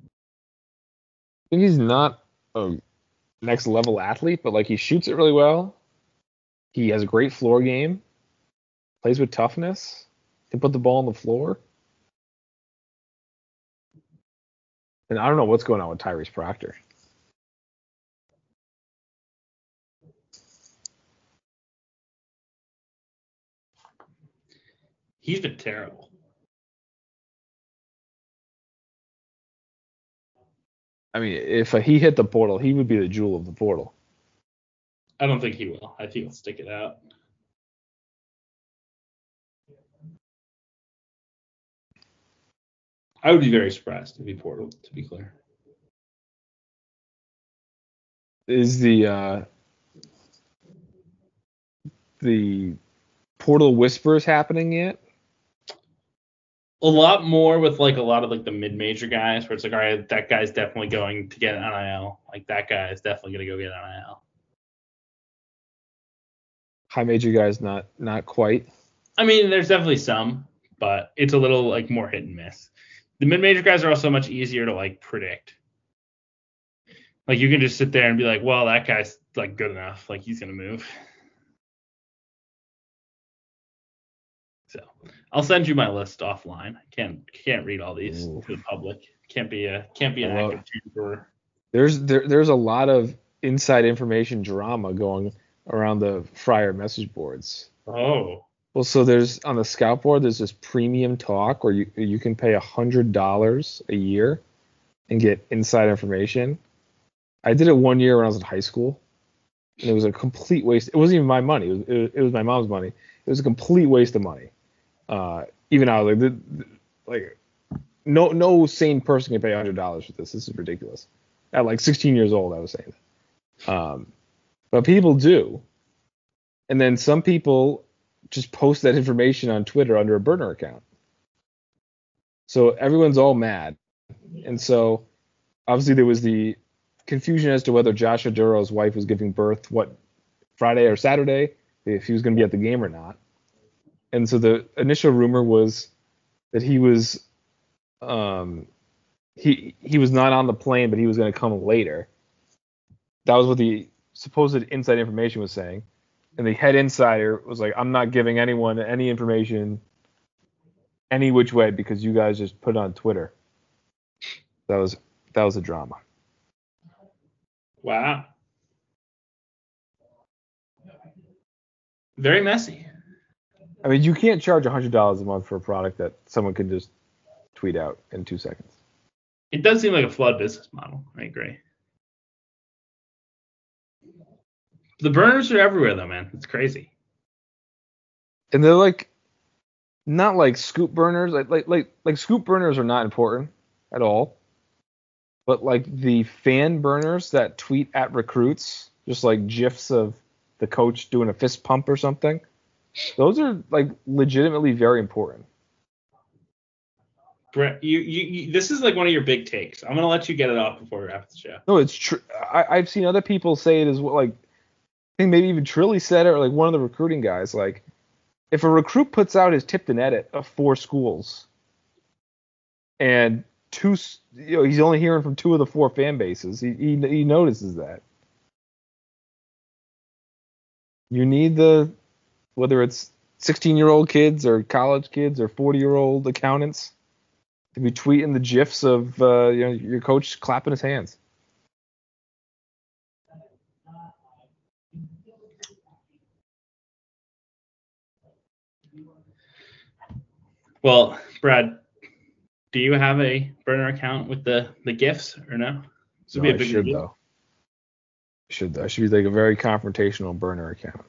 I think he's not a next level athlete, but like he shoots it really well. He has a great floor game. Plays with toughness. Can put the ball on the floor. And I don't know what's going on with Tyrese Proctor. He's been terrible. I mean, if he hit the portal, he would be the jewel of the portal. I don't think he will. I think he'll stick it out. I would be very surprised if he portal, to be clear. Is the uh, the portal whispers happening yet? A lot more with like a lot of like the mid-major guys where it's like, all right, that guy's definitely going to get an N I L. Like that guy is definitely going to go get an N I L. High major guys, not not quite. I mean, there's definitely some, but it's a little like more hit and miss. The mid-major guys are also much easier to like predict. Like you can just sit there and be like, well, that guy's like good enough. Like he's going to move. So I'll send you my list offline. I can't can't read all these Ooh. to the public. Can't be a can't be an well, active chamber. There's there, there's a lot of inside information drama going around the Friar message boards. Oh. Well, so there's on the scout board, there's this premium talk where you you can pay a hundred dollars a year and get inside information. I did it one year when I was in high school, and it was a complete waste. It wasn't even my money. It was, it, it was my mom's money. It was a complete waste of money. Uh, even I was like, the, the, like, no no sane person can pay a hundred dollars for this. This is ridiculous. At like sixteen years old, I was saying that. Um, but people do, and then some people just post that information on Twitter under a burner account. So everyone's all mad. And so obviously there was the confusion as to whether Josh Oduro's wife was giving birth, what, Friday or Saturday, if he was going to be at the game or not. And so the initial rumor was that he was um, he he was not on the plane, but he was going to come later. That was what the supposed inside information was saying. And the head insider was like, I'm not giving anyone any information any which way because you guys just put it on Twitter. That was that was a drama. Wow. Very messy. I mean, you can't charge one hundred dollars a month for a product that someone can just tweet out in two seconds. It does seem like a flawed business model. I agree. The burners are everywhere, though, man. It's crazy. And they're like, not like scoop burners. Like, like, like, like scoop burners are not important at all. But like the fan burners that tweet at recruits, just like gifs of the coach doing a fist pump or something, those are like legitimately very important. Brett, you, you, you this is like one of your big takes. I'm gonna let you get it off before we wrap the show. No, it's true. I've seen other people say it as well. Like, I think maybe even Trilly said it, or like one of the recruiting guys. Like, if a recruit puts out his Tipton edit of four schools, and two, you know, he's only hearing from two of the four fan bases, he he, he notices that. You need the, whether it's sixteen-year-old kids or college kids or forty-year-old accountants, to be tweeting the gifs of uh, you know, your coach clapping his hands. Well, Brad, do you have a burner account with the, the gifts or no? This would No, be a big I should deal. though. I should though. I should be like a very confrontational burner account.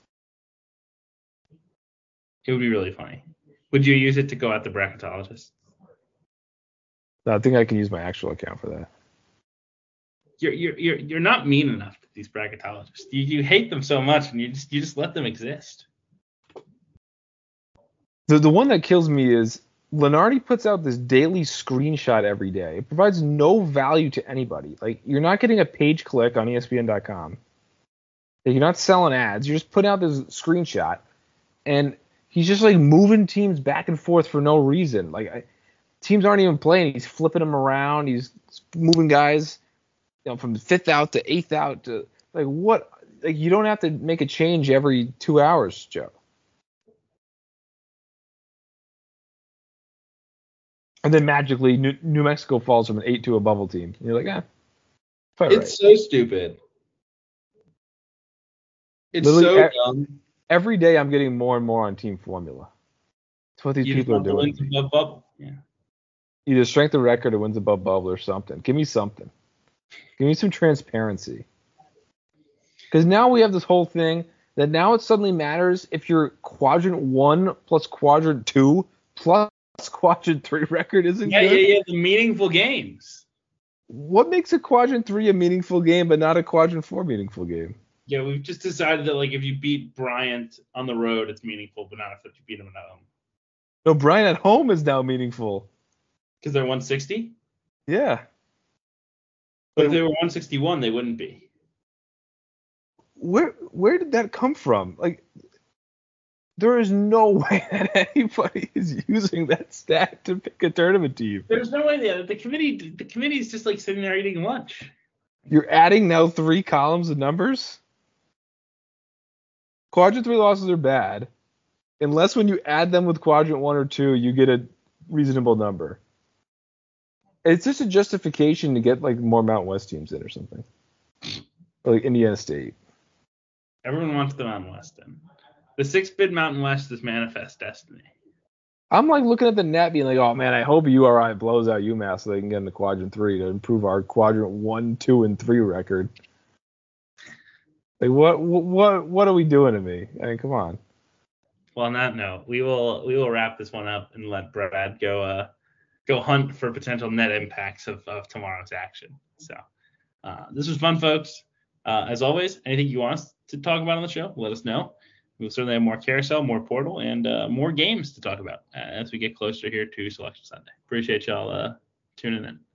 It would be really funny. Would you use it to go at the bracketologist? No, I think I can use my actual account for that. You're you're you're you're not mean enough to these bracketologists. You you hate them so much, and you just you just let them exist. The the one that kills me is Lenardi puts out this daily screenshot every day. It provides no value to anybody. Like, you're not getting a page click on E S P N dot com. You're not selling ads. You're just putting out this screenshot, and he's just like moving teams back and forth for no reason. Like, I, teams aren't even playing. He's flipping them around. He's moving guys, you know, from fifth out to eighth out to like what? Like, you don't have to make a change every two hours, Joe. And then magically, New, New Mexico falls from an eight to a bubble team. And you're like, ah, it's right. so stupid. It's Literally, so dumb. Every day I'm getting more and more on team formula. That's what these you people are doing. Wins above bubble. Yeah. Either strength of record or wins above bubble or something. Give me something. Give me some transparency. Because now we have this whole thing that now it suddenly matters if your quadrant one plus quadrant two plus quadrant three record isn't yeah, good. Yeah, yeah, yeah. The meaningful games. What makes a quadrant three a meaningful game but not a quadrant four meaningful game? Yeah, we've just decided that, like, if you beat Bryant on the road, it's meaningful, but not if you beat him at home. No, Bryant at home is now meaningful. Because they're one sixty? Yeah. But if they were one sixty-one, they wouldn't be. Where where did that come from? Like, there is no way that anybody is using that stat to pick a tournament team. There's no way that the committee the committee is just like sitting there eating lunch. You're adding now three columns of numbers? Quadrant three losses are bad, unless when you add them with quadrant one or two, you get a reasonable number. It's just a justification to get like more Mountain West teams in or something, or like Indiana State. Everyone wants the Mountain West in. The six-bid Mountain West is manifest destiny. I'm like looking at the net, being like, oh man, I hope U R I blows out UMass so they can get into quadrant three to improve our quadrant one, two, and three record. Like, what, what, what are we doing to me? I mean, come on. Well, on that note, we will we will wrap this one up and let Brad go uh go hunt for potential net impacts of, of tomorrow's action. So uh, this was fun, folks. Uh, as always, anything you want us to talk about on the show, let us know. We'll certainly have more carousel, more portal, and uh, more games to talk about uh, as we get closer here to Selection Sunday. Appreciate y'all uh, tuning in.